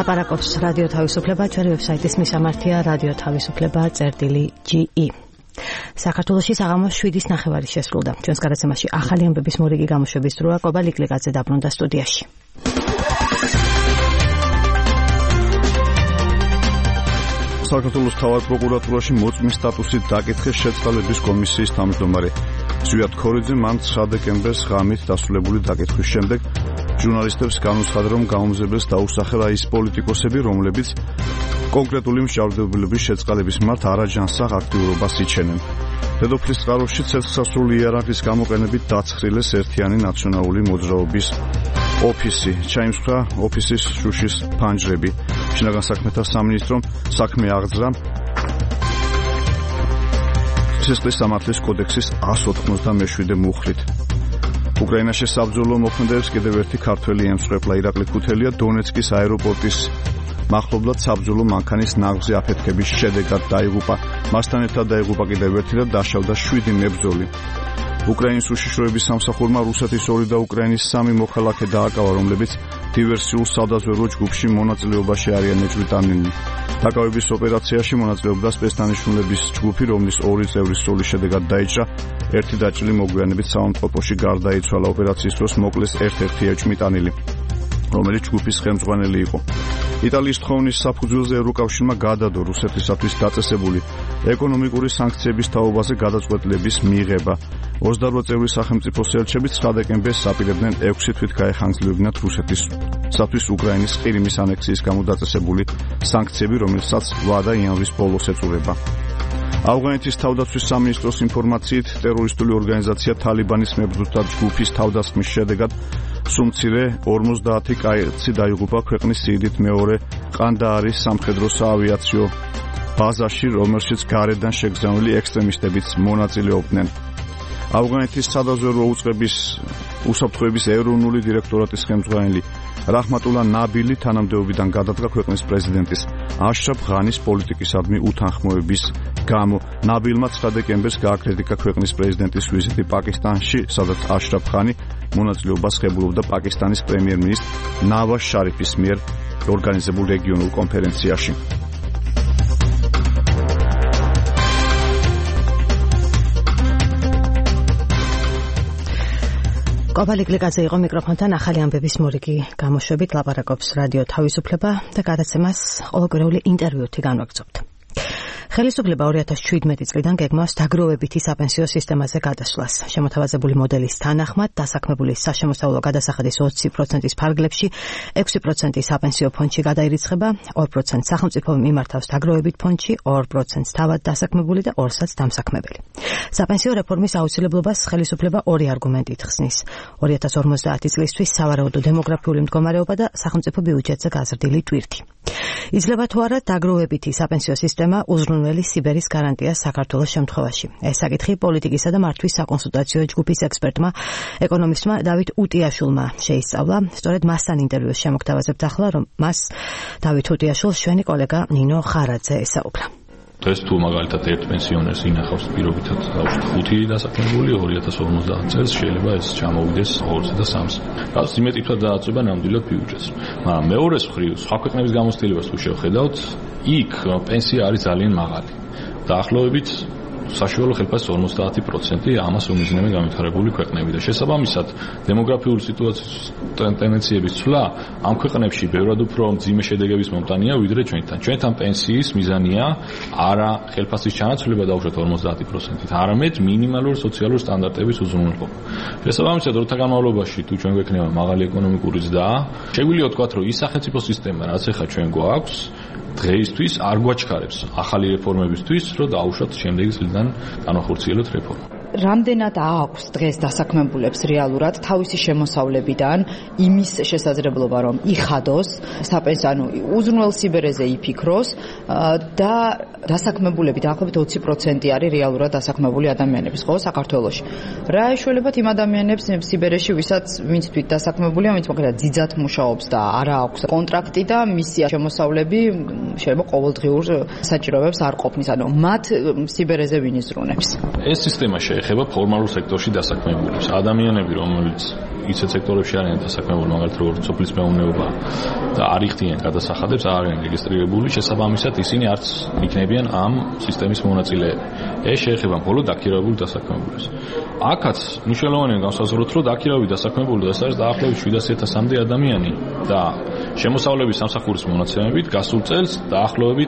ლაპარაკობს რადიო თავისუფლება, ჩვენი ვებსაიტის მისამართია radioთავისუფლება.ge. საქართველოში საღამოს 7:09 შესრულდა. ჩვენს გადაცემაში ახალი ამბების მორიგი გამოშვების დროა. კობა ლიკლიკაძე დაბრუნდა სტუდიაში. საქართველოს თავად პროკურატურაში მოწმის სტატუსით დაკითხეს შეწყალების კომისიის თავმჯდომარე ზვიად ქორიძე. მან 9 დეკემბერს ღამით დასრულებული დაკითხვის შემდეგ ჟურნალისტებს განუცხადა, რომ გაუმზებელს დაუსახელა ის პოლიტიკოსები, რომლებიც კონკრეტული მსჯავრდებულების შეწყალების მიმართ არაჯანსაღ აქტიურობას იჩენენ. დედოფლის წყაროში ცეცხლსასრული იარაღის გამოყენებით დაცხრილეს ერთიანი ნაციონალური მოძრაობის ოფისი. ჩაიმსხვრა ოფისის შუშის ფანჯრები. შინაგან საქმეთა სამინისტრომ საქმე აღძრა ცეცხლის სამართლის კოდექსის 197 მუხლით. უკრაინაში საბრძოლო მოქმედებს კიდევ ერთი ქართველი ემსხვერპლა. ირაკლი ქუთელია დონეცკის აეროპორტის მახლობლად საბრძოლო მანქანის ნაღვზე აფეთქების შედეგად დაიღუპა. მასთან ერთად დაიღუპა კიდევ ერთი და დაშავდა 7 მებრძოლი. უკრაინის უშიშროების სამსახურმა რუსეთის 2 და უკრაინის 3 მოქალაქე დააკავა, რომლებიც დივერსიულ სადაზვერვო ჯგუფში მონაწილეობაში არიან ეჭვმიტანილი. დაკავების ოპერაციაში მონაწილეობდა სპეცდანიშნულების ჯგუფი, რომლის 2 წევრის სროლის შედეგად დაიჭრა. ერთი დაჭრილი მოგვიანებით საავადმყოფოში გარდაიცვალა. ოპერაციის დროს მოკლეს ერთ-ერთი ეჭვმიტანილი, რომელიც ჯგუფის ხელმძღვანელი იყო. იტალიის თხოვნის საფუძველზე ევროკავშირმა გადადო რუსეთისათვის დაწესებული ეკონომიკური სანქციების თაობაზე გადაწყვეტილების მიღება. 28 წევრი სახელმწიფოს ელჩები 9 დეკემბერს აპირებდნენ 6 თვით გაეხანგრძლივებინათ რუსეთისათვის უკრაინის ყირიმის ანექსიის გამო დაწესებული სანქციები, რომელსაც 8 იანვრის ბოლოს ეწურება. ავღანეთის თავდაცვის სამინისტროს ინფორმაციით, ტერორისტული ორგანიზაცია თალიბანის მებრძოლთა ჯგუფის თავდასხმის შედეგად სუმცირე 50 კაცი დაიღუპა ქვეყნის სიდიდით მეორე ყანდაარის სამხედრო საავიაციო ბაზაში, რომელშიც გარედან შეგზავნილი ექსტრემისტებიც მონაწილეობდნენ. ავღანეთის სადაზვერვო უწყების უსაფრთხოების ეროვნული დირექტორატის ხელმძღვანელი რაჰმატულა ნაბილი თანამდებობიდან გადადგა ქვეყნის პრეზიდენტის აშრაფ ღანის პოლიტიკისადმი უთანხმოების გამო. ნაბილმა 9 დეკემბერს გააკრიტიკა ქვეყნის პრეზიდენტის ვიზიტი პაკისტანში, სადაც აშრაფ ღანი მონაწილეობას ღებულობდა პაკისტანის პრემიერ-მინისტრ ნავაზ შარიფის მიერ ორგანიზებულ რეგიონულ კონფერენციაში. კობა ლიკლიკაძე იყო მიკროფონთან. ახალი ამბების მორიგი გამოშვებით ლაპარაკობს რადიო თავისუფლება და გადაცემას ყოველკვირეული ინტერვიუთი განვაგრძობთ. ხელისუფლება 2017 წლიდან გეგმავს დაგროვებითი საპენსიო სისტემაზე გადასვლას. შემოთავაზებული მოდელის თანახმად დასაქმებული საშემოსავლო გადასახადის 20%-ის ფარგლებში 6% საპენსიო ფონდში გადაირიცხება, 2% სახელმწიფო მიმართავს დაგროვებით ფონდში, 2% თავად დასაქმებული და 2%-ს დამსაქმებელი. საპენსიო რეფორმის აუცილებლობას ხელისუფლება 2 არგუმენტით ხსნის: 2050 წლისთვის სავარაუდო დემოგრაფიული მდგომარეობა და სახელმწიფო ბიუჯეტზე გაზრდილი ტვირთი. იძლევა თუ არა დაგროვებითი საპენსიო სისტემა უზრუნველი სიბერის გარანტიას საქართველოს შემთხვევაში? ეს საკითხი პოლიტიკისა და მართვის საკონსულტაციო ჯგუფის ექსპერტმა ეკონომისტმა დავით უტიაშვილმა შეისწავლა. სწორედ მასთან ინტერვიუს შემოგთავაზებთ ახლა, რომ მას დავით უტიაშვილს ჩვენი კოლეგა ნინო ხარაძე ესაუბნა. დღეს თუ მაგალითად ერთ პენსიონერს ინახავს პირობითად 5 დასაქმებული 2050 წელს, შეიძლება ეს ჩამოვიდეს 2-ზე და 3-ზე. რაც იმედ თვითონ დააწება ნამდვილად ბიუჯეტს. მაგრამ მეორეს მხრივ, სხვა ქვეყნების გამოცდილებას თუ შევხედავთ, იქ პენსია არის ძალიან მაღალი. დაახლოებით საშუალო ხელფასის 50% ამას უმიზნებენ განვითარებული ქვეყნები და შესაბამისად დემოგრაფიული სიტუაციის ტენდენციების ცვლა ამ ქვეყნებში ბევრად უფრო მძიმე შედეგების მომტანია ვიდრე ჩვენთან. ჩვენთან პენსიის მიზანია არა ხელფასის ჩანაცვლება დაუშვათ 50%-ით, არამედ მინიმალური სოციალური სტანდარტების უზრუნველყოფა. შესაბამისად, როცა განმავლობაში თუ ჩვენ გვექნება მაღალი ეკონომიკური ზრდა, შეგვიძლია ვთქვათ, რომ ის სახელმწიფო სისტემა, რაც ახლა ჩვენ გვაქვს, დღეისთვის არ გვაჩქარებს ახალი რეფორმებისთვის, რომ დაუშვათ შემდეგი წლიდან განახორციელოთ რეფორმა. რამდენად აქვს დღეს დასაქმებულებს რეალურად თავისი შემოსავლებიდან იმის შესაძლებლობა, რომ იხადოს საპენსიო, ანუ უზრუნველ სიბერეზე იფიქროს და დასაქმებულები დაახლოებით 20% არის რეალურად დასაქმებული ადამიანების, ხო, საქართველოში. რა ეშველებათ იმ ადამიანებს სიბერეში, ვინც თვით დასაქმებულია, ვინც მოკლედ ძიძად მუშაობს და არა აქვს კონტრაქტი და მისი შემოსავლები შეიძლება ყოველდღიურ საჭიროებებს არ ყოფნის, ანუ მათ სიბერეზე ვინ იზრუნებს? ეს სისტემა ეხება ფორმალურ სექტორში დასაქმებულებს. ადამიანები, რომელიც ისეთ სექტორებში არიან დასაქმებული, მაგალითად როგორც სოფლის მეურნეობა და არ იხდიან გადასახადებს, არ არიან რეგისტრირებული, შესაბამისად ისინი არც იქნებიან ამ სისტემის მონაწილეები. ეს შეეხება მხოლოდ დაქირავებულ დასაქმებულებს. აქაც მნიშვნელოვანია განსაზღვროთ, რომ დაქირავებულ დასაქმებულ ეს არის დაახლოებით 700,000-მდე ადამიანი და შემოსავლების სამსახურის მონაცემებით გასულ წელს დაახლოებით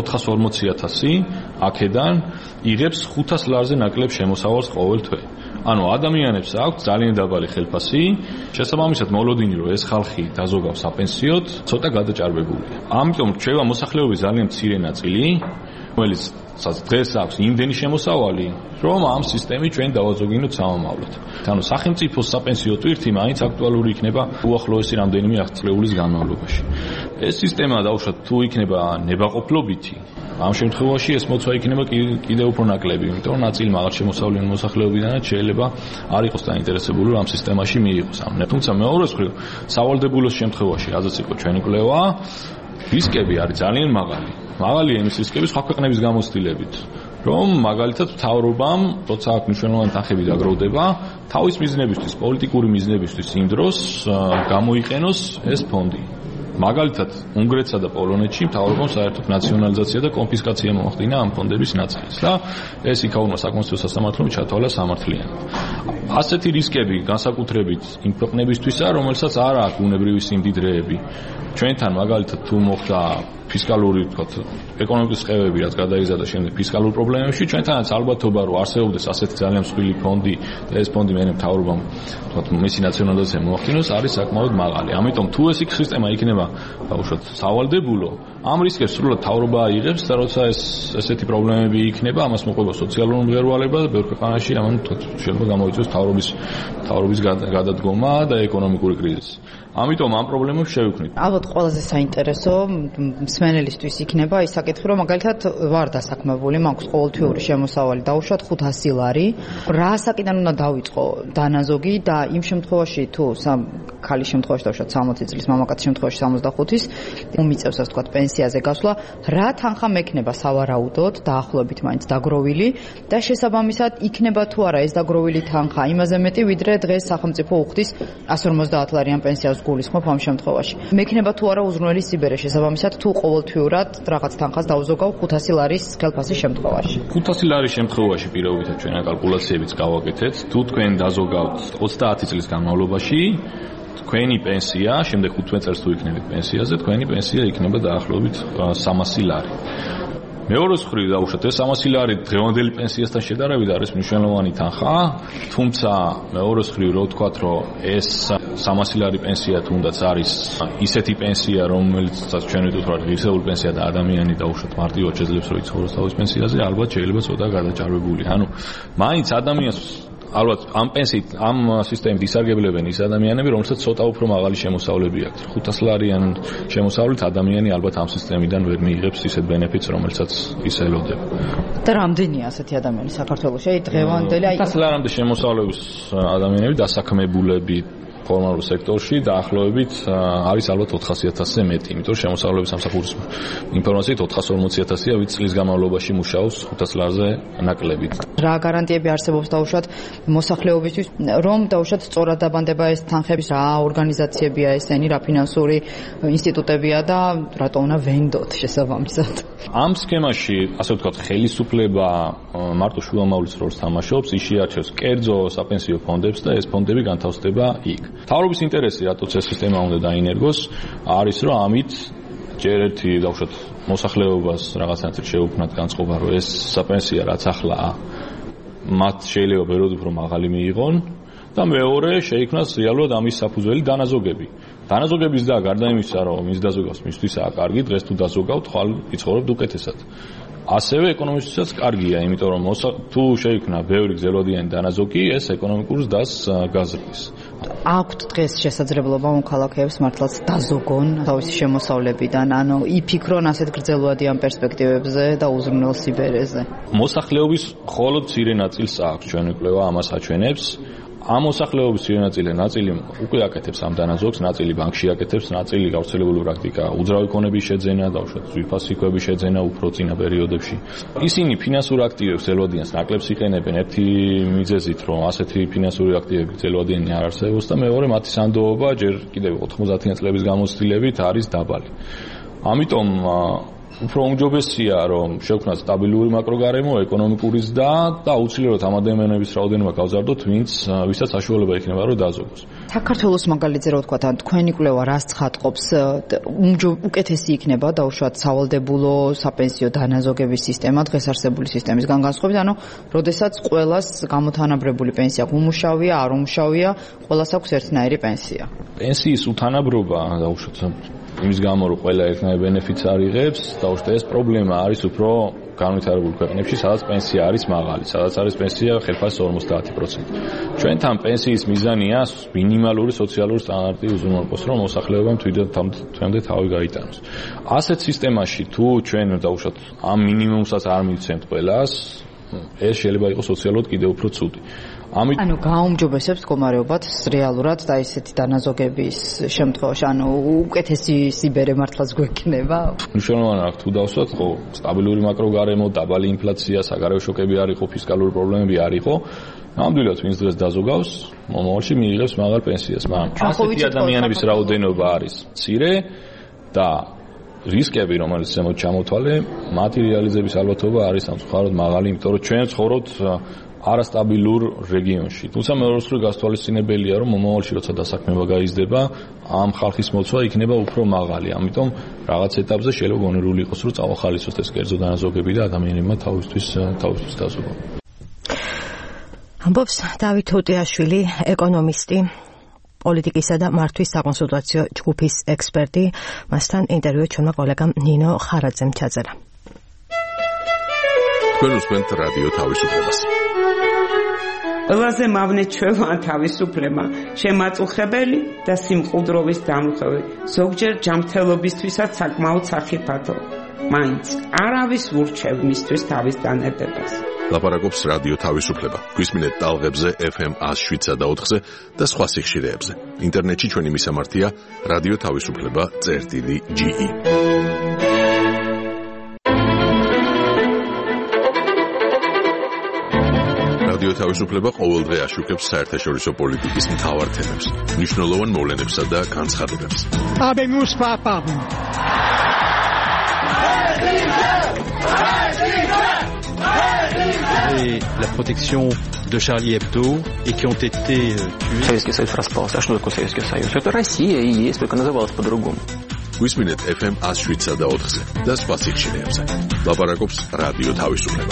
440,000 აქედან იღებს 500 ლარზე ნაკლებ შემოსავალს ყოველ თვე. ანუ ადამიანებს აქვს ძალიან დაბალი ხელფასი, შესაბამისად მოლოდინი რომ ეს ხალხი დაზოგავს საპენსიოდ, ცოტა გადაჭარბებულია. ამიტომ რჩება მოსახლეობის ძალიან მცირე ნაწილი, რომელიც დღეს აქვს იმდენი შემოსავალი, რომ ამ სისტემით ჩვენ დავაზოგინოთ სამომავლოდ. ანუ სახელმწიფოს საპენსიო ტვირთი მაინც აქტუალური იქნება უახლოესი რამდენიმე ათწლეულის განმავლობაში. ეს სისტემა დაუშვათ თუ იქნება ნებაყოფლობითი, ამ შემთხვევაში ეს მოცვა იქნება კიდევ უფრო ნაკლები, იმიტომ რომ ნაწილი მაღალ შემოსავლიანი მოსახლეობიდანაც შეიძლება არ იყოს დაინტერესებული რომ ამ სისტემაში მიიღოს. თუმცა მეორე მხრივ, სავალდებულოს შემთხვევაში, რაზეც იყო ჩვენი კვლევა, რისკები არის ძალიან მაღალი. მაღალია იმის რისკები სხვა ქვეყნების გამოცდილებით, რომ მაგალითად მთავრობამ, როცა აქ მნიშვნელოვანი თანხები დაგროვდება, თავის მიზნებისთვის, პოლიტიკური მიზნებისთვის იმ დროს გამოიყენოს ეს ფონდი. მაგალითად, უნგრეთსა და პოლონეთში მთავრობამ საერთოდ ნაციონალიზაცია და კონფისკაცია მოახდინა ამ ფონდების ნაწილის და ეს იქაურმა საკონსტიტუციო სასამართლომ ჩათვალა სამართლიანად. ასეთი რისკები განსაკუთრებით იმ ქვეყნებისთვისაა, რომელსაც არ აქვს უნებრივი სიმდიდრეები. ჩვენთან მაგალითად თუ მოხდა ფისკალური, თქოთ, ეკონომიკის სხივები, რაც გადაიზარდა შემდეგ ფისკალურ პრობლემებში, ჩვენთანაც ალბათობა რომ არსებობდეს ასეთი ძალიან მსხვილი ფონდი და ეს ფონდი მერე მთავრობამ, თქოთ, მისი ნაციონალიზაცია მოახდინოს, არის საკმაოდ მაღალი. ამიტომ თუ ეს სისტემა იქნება ბავშვად სავალდებულო, ამ რისკებს სრულად მთავრობა აიღებს და როცა ესეთი პრობლემები იქნება, ამას მოყვება სოციალური მღერვალება და ბევრ ქვეყანაში ამან შეიძლება გამოიწვიოს მთავრობის გადადგომა და ეკონომიკური კრიზისი. ამიტომ ამ პრობლემებს შევიქმნით. ალბათ ყველაზე საინტერესო მსმენელისთვის იქნება ის საკითხი, რომ მაგალითად ვარ დასაქმებული, მაქვს ყოველთვიური შემოსავალი დაუშვათ 500 ლარი. რა საკიდან უნდა დავიწყო დანაზოგი და იმ შემთხვევაში თუ ქალის შემთხვევაში დაუშვათ 60 წლის, მამაკაცის შემთხვევაში 65-ის უმიწევს ასე ვთქვათ პენსიაზე გასვლა, რა თანხა მექნება სავარაუდოდ დაახლოებით მაინც დაგროვილი და შესაბამისად იქნება თუ არა ეს დაგროვილი თანხა იმაზე მეტი, ვიდრე დღეს სახელმწიფო უხდის 150 ლარიან პენსიას გულისხმობ ამ შემთხვევაში. მექნება თუ არა უზრუნველი სიბერე, შესაბამისად თუ ყოველთვიურად რაღაც თანხას დავზოგავ 500 ლარის ხელფასის შემთხვევაში. 500 ლარის შემთხვევაში პირობითად ჩვენ კალკულაციებიც გავაკეთეთ. თუ თქვენ დაზოგავთ 30 წლის განმავლობაში, თქვენი პენსია, შემდეგ 15 წელს თუ იქნებით პენსიაზე, თქვენი პენსია იქნება დაახლოებით 300 ლარი. მეორე მხრივ დაუშვათ ეს 300 ლარი დღევანდელი პენსიასთან შედარებით არის მნიშვნელოვანი თანხა, თუმცა მეორე მხრივ რო ვთქვათ, რომ ეს 300 ლარი პენსია თუნდაც არის ისეთი პენსია, რომელიც ჩვენ ვიტყვით, რომ ღირსეული პენსია და ადამიანი დაუშვათ მარტივად შეძლებს რომ იცხოვროს თავის პენსიაზე, ალბათ შეიძლება ცოტა გადაჭარბებული. ანუ მაინც ადამიანს ალბათ ამ პენსიით, ამ სისტემით ისარგებლებენ ის ადამიანები, რომელსაც ცოტა უფრო მაღალი შემოსავლები აქვთ. 500 ლარიან შემოსავლით ადამიანი ალბათ ამ სისტემიდან ვერ მიიღებს ისეთ ბენეფიტს, რომელსაც ის ელოდება. და რამდენია ასეთი ადამიანი საქართველოში? დღევანდელი 500 ლარამდე შემოსავლების ადამიანები დასაქმებულები ფორმალურ სექტორში დაახლოებით არის ალბათ 400,000-ზე მეტი, იმიტომ რომ შემოსავლების სამსახურის ინფორმაციით 440,000-ია 20 წლის განმავლობაში მუშაობს 500 ლარზე ნაკლებით. რა გარანტიები არსებობს დაუშვათ მოსახლეობისთვის, რომ დაუშვათ სწორად დაბანდება ეს თანხები, რა ორგანიზაციებია ესენი, რა ფინანსური ინსტიტუტებია და რატო უნდა ვენდოთ შესაბამისად? ამ სქემაში, ასე ვთქვათ, ხელისუფლება მარტო შუამავლის როლს თამაშობს, ის შეარჩევს კერძო საპენსიო ფონდებს და ეს ფონდები განთავსდება იქ. მთავრობის ინტერესი, რატოც ეს სისტემა უნდა დაინერგოს, არის რომ ამით ჯერ ერთი დავუშვათ მოსახლეობას რაღაცნაირად შეუქმნათ განწყობა, რომ ეს საპენსია რაც ახლაა, მათ შეიძლება ბევრად უფრო მაღალი მიიღონ და მეორე შეიქმნას რეალურად ამის საფუძველი დანაზოგები. დანაზოგების და გარდა იმისა, რომ ის დაზოგავს მისთვისაა კარგი, დღეს თუ დაზოგავთ, ხვალ იცხოვრებთ უკეთესად. ასევე ეკონომიკისთვისაც კარგია, იმიტომ რომ თუ შეიქმნა ბევრი გრძელვადიანი დანაზოგი, ეს ეკონომიკურ ზრდას გაზრდის. აქვთ დღეს შესაძლებლობა მოქალაქეებს მართლაც დაზოგონ თავისი შემოსავლებიდან, ანუ იფიქრონ ასეთ გრძელვადიან პერსპექტივებზე და უზრუნველ სიბერეზე. მოსახლეობის მხოლოდ მცირე ნაწილს აქვს ჩვენი კვლევა ამას აჩვენებს. ამ მოსახლეობის ნაწილი უკვე აკეთებს ამ დანაზოგს, ნაწილი ბანკში აკეთებს, ნაწილი გავრცელებული პრაქტიკა უძრავი ქონების შეძენა, დაუშვათ ძვირფასი შეძენა უფრო წინა პერიოდებში. ისინი ფინანსურ აქტივებს ელოდინს ნაკლებს იყენებენ ერთი მიზეზით, რომ ასეთი ფინანსური აქტივები ელოდინი არ არსებობს და მეორე მათი სანდოობა ჯერ კიდევ 90-იან წლების გამოცდილებით არის დაბალი. ამიტომ უფრო უმჯობესია რომ შევქმნათ სტაბილური მაკროგარემო, ეკონომიკური ზრდა და აუცილებლად ამ ადამიანების რაოდენობა გავზარდოთ, ვისაც საშუალება იქნება რომ დაზოგოს. საქართველოს მაგალითზე რა ვთქვათ, ან თქვენი კვლევა რას ცხადყოფს, უკეთესი იქნება დაუშვათ სავალდებულო საპენსიო დანაზოგების სისტემა დღეს არსებული სისტემისგან განსხვავებით, ანუ როდესაც ყველას გამოთანაბრებული პენსია აქვს, უმუშავია, არ უმუშავია, ყველას აქვს ერთნაირი პენსია. პენსიის უთანაბრობა დაუშვათ იმის გამო რომ ყველა ერთნაირ ბენეფიტს არიღებს, დაუშვათ ეს პრობლემა არის უფრო განვითარებულ ქვეყნებში, სადაც პენსია არის მაღალი, სადაც არის პენსია ხელფასის 50%. ჩვენთან პენსიის მიზანია მინიმალური სოციალური სტანდარტი უზრუნველყოს, რომ მოსახლეობამ თვითონ თავი გაიტანოს. ასეთ სისტემაში თუ ჩვენ დაუშვათ ამ მინიმუმსაც არ მივცემთ ყველას, ეს შეიძლება იყოს სოციალურად კიდევ უფრო ცუდი. ანუ გაუმჯობესებს მდგომარეობად რეალურად და ისეთი დანაზოგების შემთხვევაში, ანუ უკეთესი სიბერე მართლაც გვექნება. მნიშვნელოვანი აქვს თუ დავსვათ, ხო, სტაბილური მაკროგარემო, დაბალი ინფლაცია, საგარეო შოკები არ იყო, ფისკალური პრობლემები არ იყო. ნამდვილად ვინც დღეს დაზოგავს, მომავალში მიიღებს მაღალ პენსიას, მაგრამ ასეთი ადამიანების რაოდენობა არის მცირე და რისკები, რომელიც ზემოთ ჩამოთვალე, მათი რეალიზების ალბათობა არის სამწუხაროდ მაღალი, იმიტომ რომ ჩვენ ცხოვრობთ არასტაბილურ რეგიონში. თუმცა მეორე მხრივ გასათვალისწინებელია, რომ მომავალში როცა დასაქმება გაიზრდება, ამ ხალხის მოცვა იქნება უფრო მაღალი. ამიტომ რაღაც ეტაპზე შეიძლება გონერული იყოს, რომ წავახალისოს ეს კერძო დანაზოგები და ადამიანებმა თავისთვის დაზოგონ. ამბობს დავით ოტიაშვილი, ეკონომისტი, პოლიტიკისა და მართვის საკონსულტაციო ჯგუფის ექსპერტი. მასთან ინტერვიუ ჩვენმა კოლეგამ ნინო ხარაძემ ჩაწერა. თქვენ უსმენთ რადიო თავისუფლებას. ყველაზე მავნეჩვევა თავისუფლება, შემაწუხებელი და სიმყუდროვის დამხევი, ზოგჯერ ჯანმრთელობისთვისაც საკმაოდ სახიფათო. მაინც არავის ურჩევ მისთვის თავის დანებებას. ლაპარაკობს რადიო თავისუფლება. გვისმინეთ ტალღებზე FM 107 და 4-ზე და სხვა სიხშირეებზე. ინტერნეტში ჩვენი მისამართია რადიო თავისუფლება.ge. რადიო თავისუფლება ყოველდღე აშუქებს საერთაშორისო პოლიტიკის მთავარ თემებს, მნიშვნელოვან მოვლენებსა და განცხადებებს. Et la protection de Charlie Hebdo et qui ont été tués. Советский Союз распался. А что такое Советский Союз? Это Россия и есть, только называлась по-другому. გვისმინეთ FM 107 და 4-ზე და სხვა სიხშირეებზე. ლაპარაკობს რადიო თავისუფლება.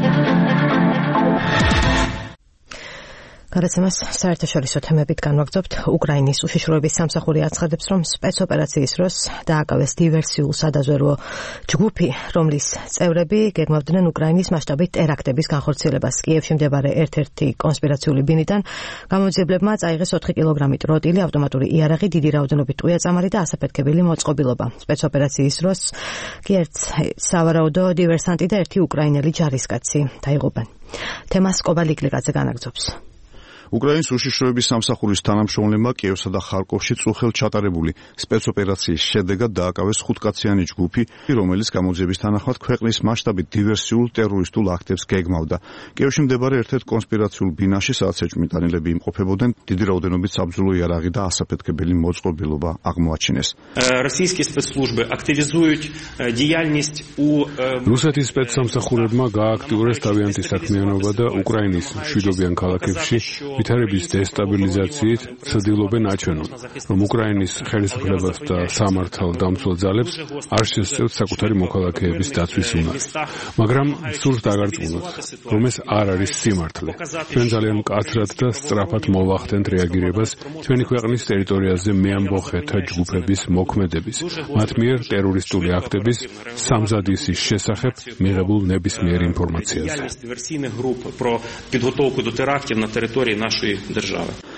გადაცემას საერთაშორისო თემებით განვაგრძობთ. უკრაინის უშიშროების სამსახური აცხადებს, რომ სპეცოპერაციის დროს დააკავეს დივერსიულ სადაზვერვო ჯგუფი, რომლის წევრები გეგმავდნენ უკრაინის მასშტაბით ტერაქტების განხორციელებას. კიევში მდებარე ერთ-ერთი კონსპირაციული ბინიდან გამოძიებლებმა წაიღეს 4 კილოგრამი ტროტილი, ავტომატური იარაღი, დიდი რაოდენობით ტყვია-წამალი და ასაფეთქებელი მოწყობილობა. სპეცოპერაციის დროს კი ერთ სავარაუდო დივერსანტი და ერთი უკრაინელი ჯარისკაცი დაიღუპნენ. თემას კობალიკლიკაძე განაგრძობს. უკრაინის უშიშროების სამსახურის თანამშრომლებმა კიევსა და ხარკოვში წუხელ ჩატარებული სპეცოპერაციის შედეგად დააკავეს 5-კაციანი ჯგუფი, რომელიც გამოძიების თანახმად ქვეყნის მასშტაბით დივერსიულ ტერორისტულ აქტებს გეგმავდა. კიევში მდებარე ერთ-ერთ კონსპირაციულ бинაში, სადაც ეჭვმიტანილები იმყოფებოდნენ, დიდი რაოდენობით საბრძოლო იარაღი და ასაფეთქებელი მოწყობილობა აღმოაჩინეს. Российские спецслужбы активизуют деятельность у რუსეთის სპეცსამსახურებმა გააქტიურეს თავიანთი საქმიანობა და უკრაინის მშვიდობიან ქალაქებში ვითარების დესტაბილიზაციით ცდილობენ აჩვენონ, რომ უკრაინის ხელისუფლებას და სამართალ დამცველ ძალებს არ შესწევთ საკუთარი მოქალაქეების დაცვის უნარი. მაგრამ სურს დაგარწმუნოთ, რომ ეს არ არის სიმართლე. ჩვენ ძალიან მკაცრად და სწრაფად მოვახდენთ რეაგირებას ჩვენი ქვეყნის ტერიტორიაზე მეამბოხეთა ჯგუფების მოქმედების, მათ მიერ ტერორისტული აქტების სამზადისის შესახებ მიღებულ ნებისმიერ ინფორმაციაზე.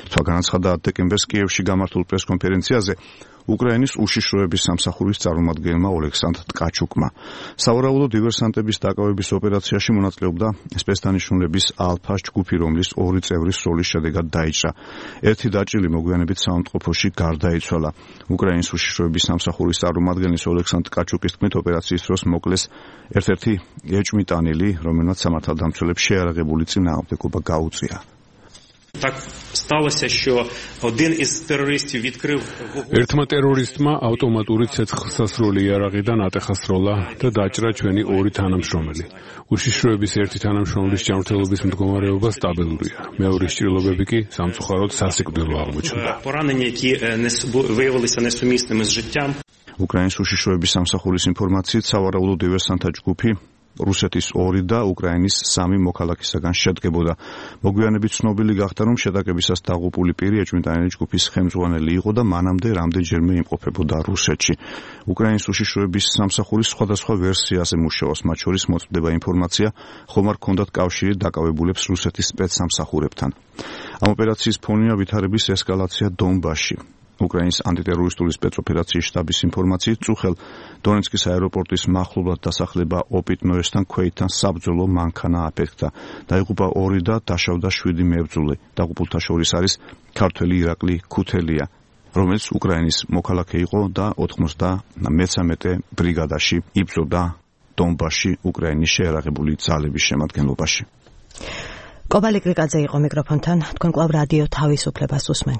თქვა განაცხადა დეკემბერს კიევში გამართულ პრესკონფერენციაზე უკრაინის უშიშროების სამსახურის წარმომადგენელმა ოლექსანდრ ტკაჩუკმა. სავარაუდო დივერსანტების დაკავების ოპერაციაში მონაწილეობდა სპეცდანიშნულების ალფას ჯგუფი, რომლის 2 წევრის სროლის შედეგად დაიჭრა. ერთი დაჭრილი მოგვიანებით საავადმყოფოში გარდაიცვალა. უკრაინის უშიშროების სამსახურის წარმომადგენლის ოლექსანდრ ტკაჩუკის თქმით, ოპერაციის დროს მოკლეს ერთ-ერთი ეჭვმიტანილი, რომელმაც სამართალდამცველებს შეარაღებული წინააღმდეგობა გაუწია. Так сталося, що один із терористів відкрив ერთმა ტერორისტმა ავტომატური ცეცხლსასროლი იარაღიდან ატეხასროლა და დაჭრა ჩვენი 2 თანამშრომელი. უშიშროების ერთი თანამშრომლის ჯანმრთელობის მდგომარეობა სტაბილურია. მეორის ჭრილობები კი სამწუხაროდ სასიკვდილო აღმოჩნდა. поранення, які виявилися несумісними з життям. უკრაინის უშიშროების სამსახურის ინფორმაციით, სავარაუდო დივერსანტთა ჯგუფი რუსეთის 2 და უკრაინის 3 მოქალაქისაგან შედგებოდა. მოგვიანებით ცნობილი გახდა, რომ შეტაკებისას დაღუპული პირი ეჭვმიტანილი ჯგუფის ხელმძღვანელი იყო და მანამდე რამდენჯერმე იმყოფებოდა რუსეთში. უკრაინის უშიშროების სამსახურის სხვადასხვა ვერსიაზე მუშაობს, მათ შორის მოწმდება ინფორმაცია, ხომ არ ჰქონდათ კავშირი დაკავებულებს რუსეთის სპეცსამსახურებთან. ამ ოპერაციის ფონია ვითარების ესკალაცია დონბასში. უკრაინის ანტიტერორისტული სპეცოპერაციის შტაბის ინფორმაციით, წუხელ დონეცკის აეროპორტის მახლობლად დასახლება ოპიტნოესთან ქვეითთან საბრძოლო მანქანა აფეთქდა. დაიღუპა 2 და დაშავდა 7 მებრძოლი. დაღუპულთა შორის არის ქართველი ირაკლი ქუთელია, რომელიც უკრაინის მოქალაქე იყო და 93 ბრიგადაში იბრძოდა დონბასში უკრაინის შეერაღებული ძალების შემადგენლობაში. კობალი კრიკაძე იყო მიკროფონთან, თქვენ კვლავ რადიო თავისუფლებას უსმენთ.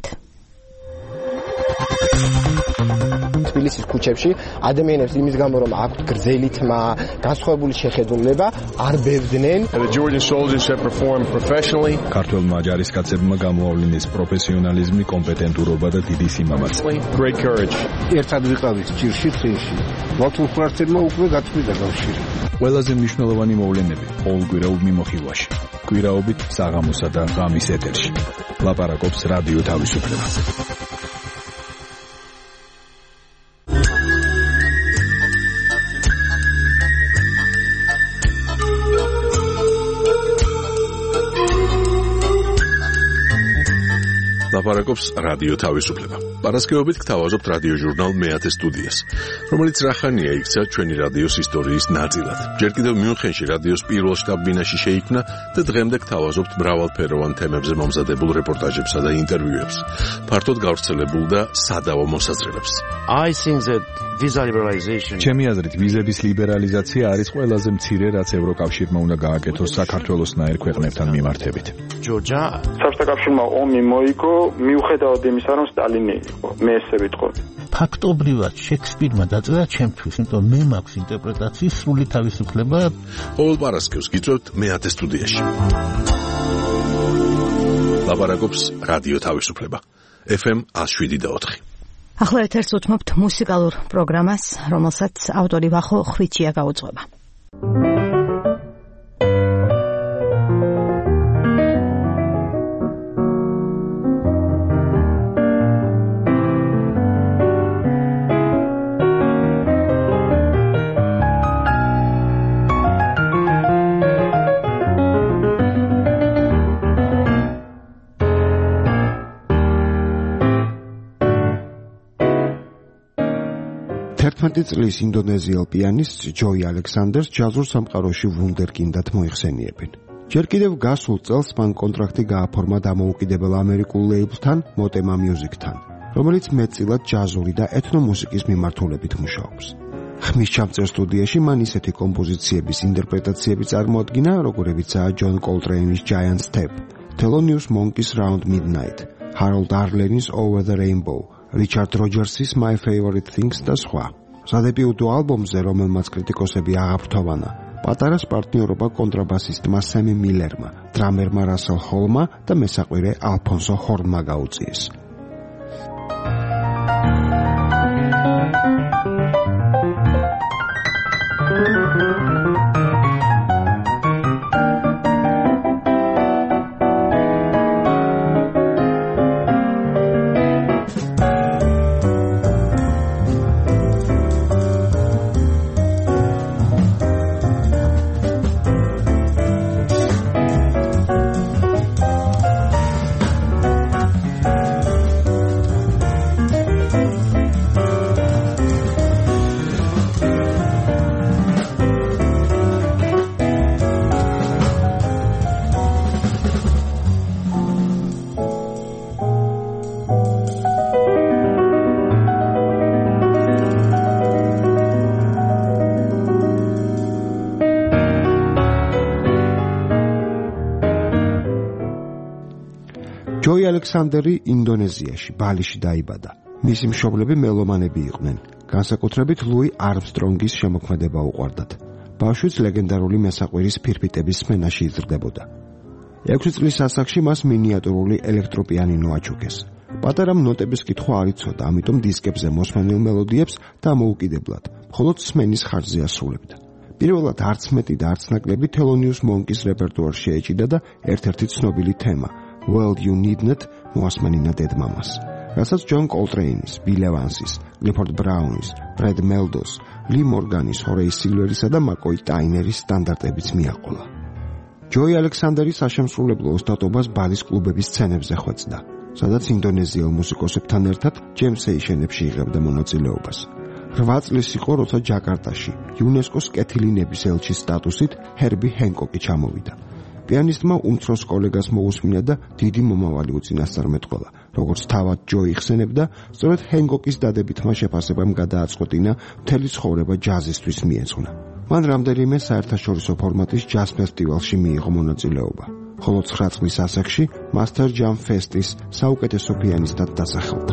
თბილისის ქუჩებში ადამიანებს იმის გამო რომ აქვთ გრძელი თმა, განსხვავებული შეხედულება, არ ბევდნენ. ქართველმა ჯარისკაცებმა გამოავლინეს პროფესიონალიზმი, კომპეტენტურობა და დიდი სიმამაცე. ერთად ვიყავით ჭირში ხილში. ვათულხურართებმა უკვე გაწყვიტა კავშირი. ყველაზე მნიშვნელოვანი მოვლენები ყოველკვირეულ მიმოხილვაში. კვირაობით საღამოსა და ღამის ეთერში. ლაპარაკობს რადიო თავისუფლება. ლაპარაკობს რადიო თავისუფლება. პარასკევობით გთავაზობთ რადიო ჟურნალ მეათე სტუდიას, რომელიც რახანია იქცა ჩვენი რადიოს ისტორიის ნაწილად. ჯერ კიდევ მიუნხენში რადიოს პირველ შტაბ-ბინაში შეიქმნა და დღემდე გთავაზობთ მრავალფეროვან თემებზე მომზადებულ რეპორტაჟებსა და ინტერვიუებს, ფართოდ გავრცელებულ და სადავო მოსაზრებებს. ჩემი აზრით, ვიზების ლიბერალიზაცია არის ყველაზე მცირე, რაც ევროკავშირმა უნდა გააკეთოს საქართველოსნაირ ქვეყნებთან მიმართებით. საბჭოთა კავშირმა ომი მოიგო, მიუხედავად იმისა, რომ სტალინი იყო. მე ესე ვიტყოდი. ფაქტობრივად შექსპირმა დაწერა ჩემთვის, იმიტომ მე მაქვს ინტერპრეტაციის სრული თავისუფლება. ყოველ პარასკევს გიწევთ მეათე სტუდიაში. ლაპარაკობს რადიო თავისუფლება. FM 107.4. ახლა ეთერს უთმობთ მუსიკალურ პროგრამას, რომელსაც ავტორი ვახო ხვიჩია გაუძღვება. წლის ინდონეზიელ პიანისტ ჯოი ალექსანდერს ჯაზურ სამყაროში ვუნდერკინდად მოიხსენიებენ. ჯერ კიდევ გასულ წელს მან კონტრაქტი გააფორმა დამოუკიდებელ ამერიკულ ლეიბლთან მოტემა მიუზიკთან, რომელიც მეტწილად ჯაზური და ეთნომუსიკის მიმართულებით მუშაობს. ხმის ჩამწერ სტუდიაში მან ისეთი კომპოზიციების ინტერპრეტაციები წარმოადგინა, როგორებიცაა ჯონ კოლტრეინის Giant Step, Thelonious Monk's Round Midnight, Harold Arlen's Over the Rainbow, Richard Rogers's My Favorite Things და სხვა. სადებიუტო ალბომზე, რომელმაც კრიტიკოსები აღაფრთოვანა, პატარა პარტნიორობა კონტრაბასისტმა სემი მილერმა, დრამერმა რასელ ჰოლმა და მესაყვირე ალფონსო ჰორნმა გაუწიეს. ჯოი ალექსანდერი ინდონეზიაში, ბალიში დაიბადა. მისი მშობლები მელომანები იყვნენ. განსაკუთრებით ლუი არმსტრონგის შემოქმედება უყვარდათ. ბავშვიც ლეგენდარული მესაყვირის ფირფიტების სმენაში იზრდებოდა. 6 წლის ასაკში მას მინიატურული ელექტროპიანინო აჩუქეს. პატარამ ნოტების კითხვა არ იცოდა, ამიტომ დისკებზე მოსმენილ მელოდიებს დამოუკიდებლად, მხოლოდ სმენის ხარჯზე ასრულებდა. პირველად არც მეტი და არც ნაკლები თელონიუს მონკის რეპერტუარში ეჭიდა და ერთ-ერთი ცნობილი თემა Well You Needn't მოასმენინა დედმამას. რასაც ჯონ კოლტრეინის, ბილ ევანსის, კლიფორდ ბრაუნის, ფრედ მელდოს, ლი მორგანის, ჰორეის სილვერისა და მაკოი ტაინერის სტანდარტებიც მიაყოლა. ჯოი ალექსანდერი საშემსრულებლო ოსტატობას ბალის კლუბების სცენებზე ხვეწდა, სადაც ინდონეზიელ მუსიკოსებთან ერთად ჯემ სეიშენებში იღებდა მონაწილეობას. 8 წლის იყო, როცა ჯაკარტაში იუნესკოს კეთილი ნების ელჩის სტატუსით ჰერბი ჰენკოკი ჩამოვიდა. პიანისტმა უმცროს კოლეგას მოусმინა და დიდი მომავალი უწინასწარმეტყველა. როგორც თავად ჯოი ხსენებდა, სწორედ ჰენკოკის დადებითმა შეფასებამ გადააწყვეტინა მთელი ცხოვრება ჯაზისთვის მიეძღვნა. მან რამდენიმე საერთაშორისო ფორმატის ჯაზ ფესტივალში მიიღო მონაწილეობა, ხოლო 9 წლის ასაკში Master Jam Fest-ის საუკეთესო პიანისტად დასახელდა.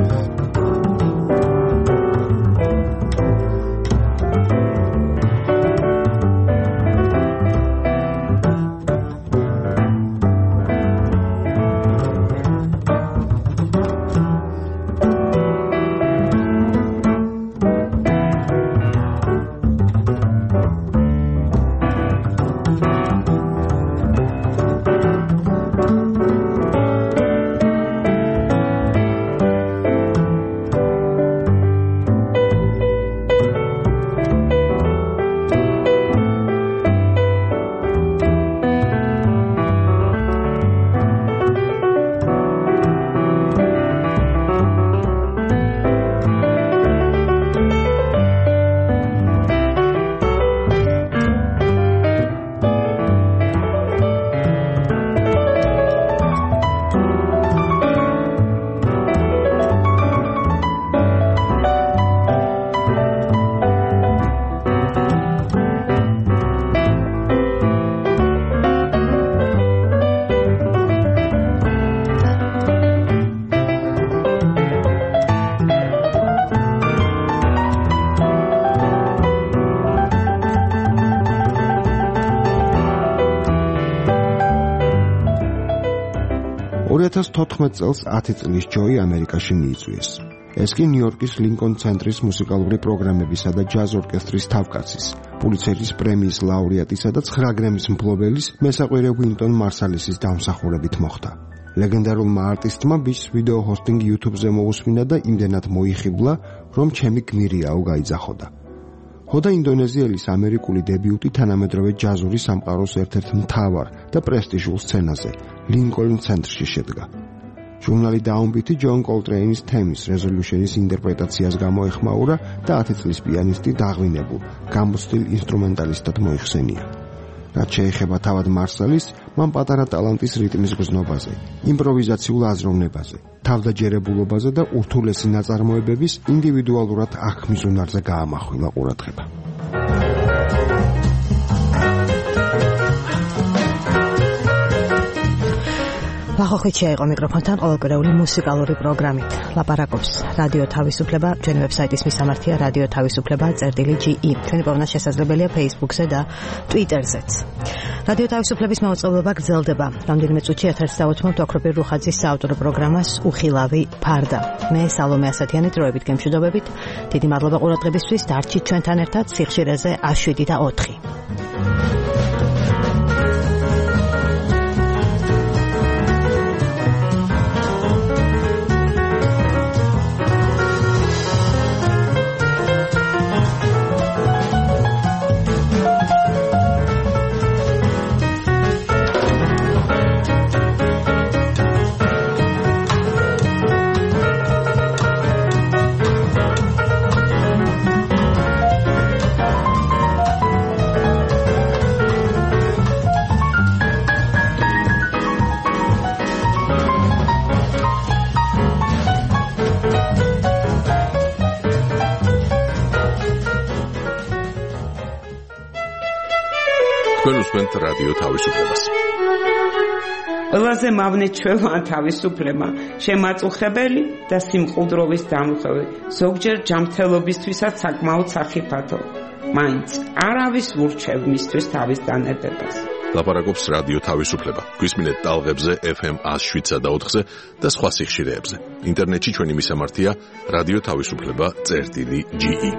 წელს 10 წლის ჯოი ამერიკაში მიიწვიეს. ეს კი ნიუ-იორკის ლინკონ ცენტრის მუსიკალური პროგრამებისა და ჯაზ ორკესტრის თავკაცის, პულიცერის პრემიის ლაურეატისა და 9 გრემის მფლობელის მესაყვირე ვინტონ მარსალისის დამსახურებით მოხდა. ლეგენდარულმა არტისტმა ბიჭს ვიდეო ჰოსტინგი YouTube-ზე მოусმინა და იმდენად მოიხიბლა, რომ ჩემი გმირიაო გაიძახოდა. ხოდა ინდონეზიელის ამერიკული დებიუტი თანამედროვე ჯაზური სამყაროს ერთ-ერთ მთავარ და პრესტიჟულ სცენაზე, ლინკოლნ ცენტრში შედგა. ჟურნალი დაუნბიტი ჯონ კოლტრეინის თემის რეზოლუშენის ინტერპრეტაციას გამოეხმაურა და 10 წლის პიანისტი დაღვინებულ, გამოცდილ ინსტრუმენტალისტად მოიხსენია. რაც შეეხება თავად მარსალის, მან პატარა ტალანტის რიტმის გზნობაზე, იმპროვიზაციულ აზროვნებაზე, თავდაჯერებულობაზე და ურთულესი ნაწარმოებების ინდივიდუალურად აღქმის უნარზე გაამახვილა ყურადღება. ვახოხიჩია იყო მიკროფონთან ყოველკვირეული მუსიკალური პროგრამით. ლაპარაკობს რადიო თავისუფლება, ჩვენი ვებსაიტის მისამართია radio.tavisufleba.ge. ჩვენი პოვნა შესაძლებელია Facebook-ზე და Twitter-ზეც. რადიო თავისუფლების მაუწყებლობა გრძელდება. რამდენიმე წუთში ეთერს დავუთმობთ ოქროპირ რუხაძის საავტორო პროგრამას უხილავი ფარდა. მე სალომე ასათიანი დროებით გემშვიდობებით. დიდი მადლობა ყურადღებისთვის. დარჩით ჩვენთან ერთად სიხშირეზე 7 და 4. თქვენ უსმენთ რადიო თავისუფლებას. ყველაზე მავნე ჩვევაა თავისუფლება, შემაწუხებელი და სიმყუდროვის დამხევი, ზოგჯერ ჯანმრთელობისთვისაც საკმაოდ სახიფათო. მაინც არავის ურჩევ მისთვის თავის დანებებას. ლაპარაკობს რადიო თავისუფლება. გვისმინეთ ტალღებზე FM 107.4-ზე და სხვა სიხშირეებზე. ინტერნეტში ჩვენი მისამართია რადიო თავისუფლება.ge.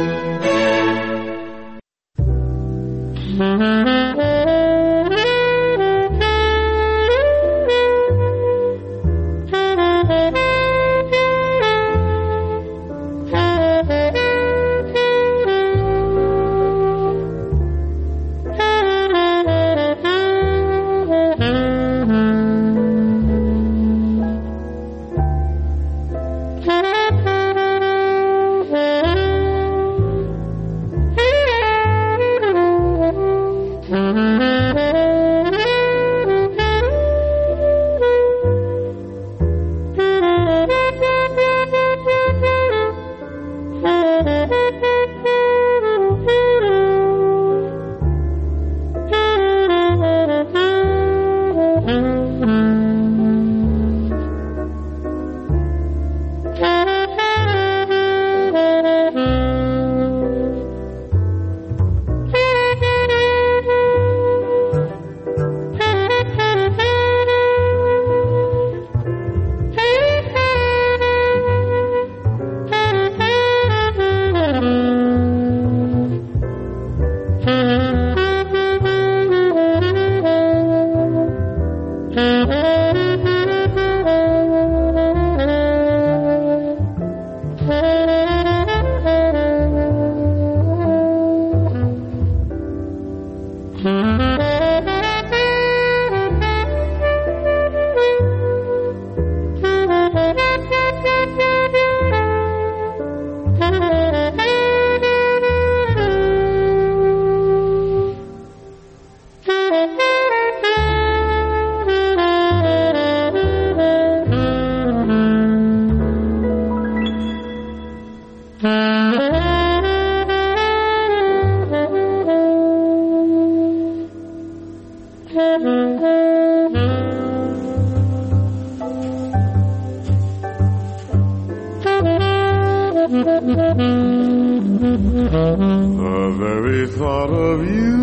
The very thought of you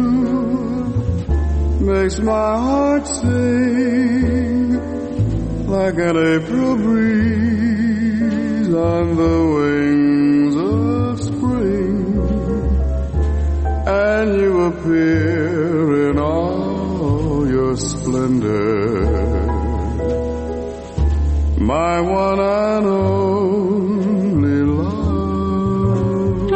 makes my heart sing like an April breeze on the wings of spring, and you appear in all your splendor, my one and only love.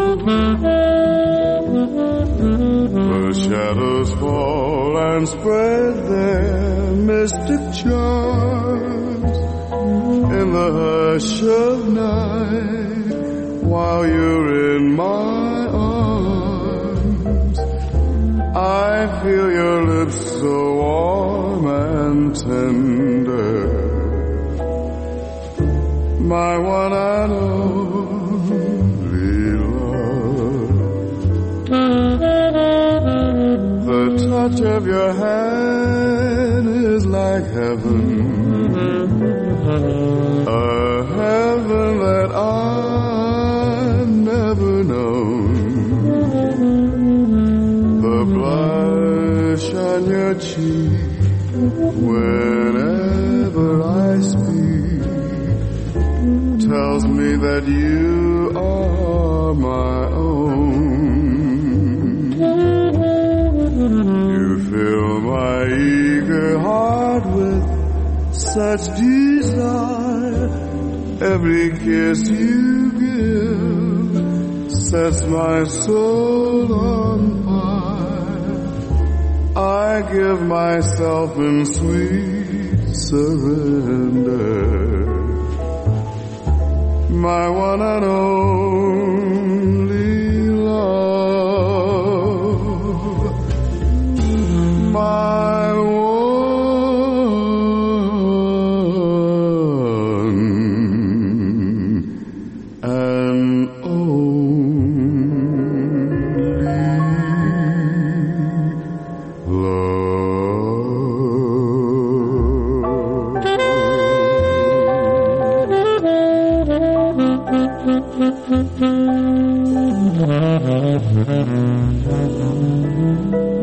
The shadows fall and spread their mystic charms in the hush of night while you're in my arms. I feel your lips so warm and tender, my one and only love. The touch of your hand is like heaven, a heaven that I've never known. The blush on your cheek whenever I speak tells me that you are my own. You fill my eager heart with such desire. Every kiss you give sets my soul on fire. I give myself in sweet surrender, my one and only love, my one and only love. Thank you.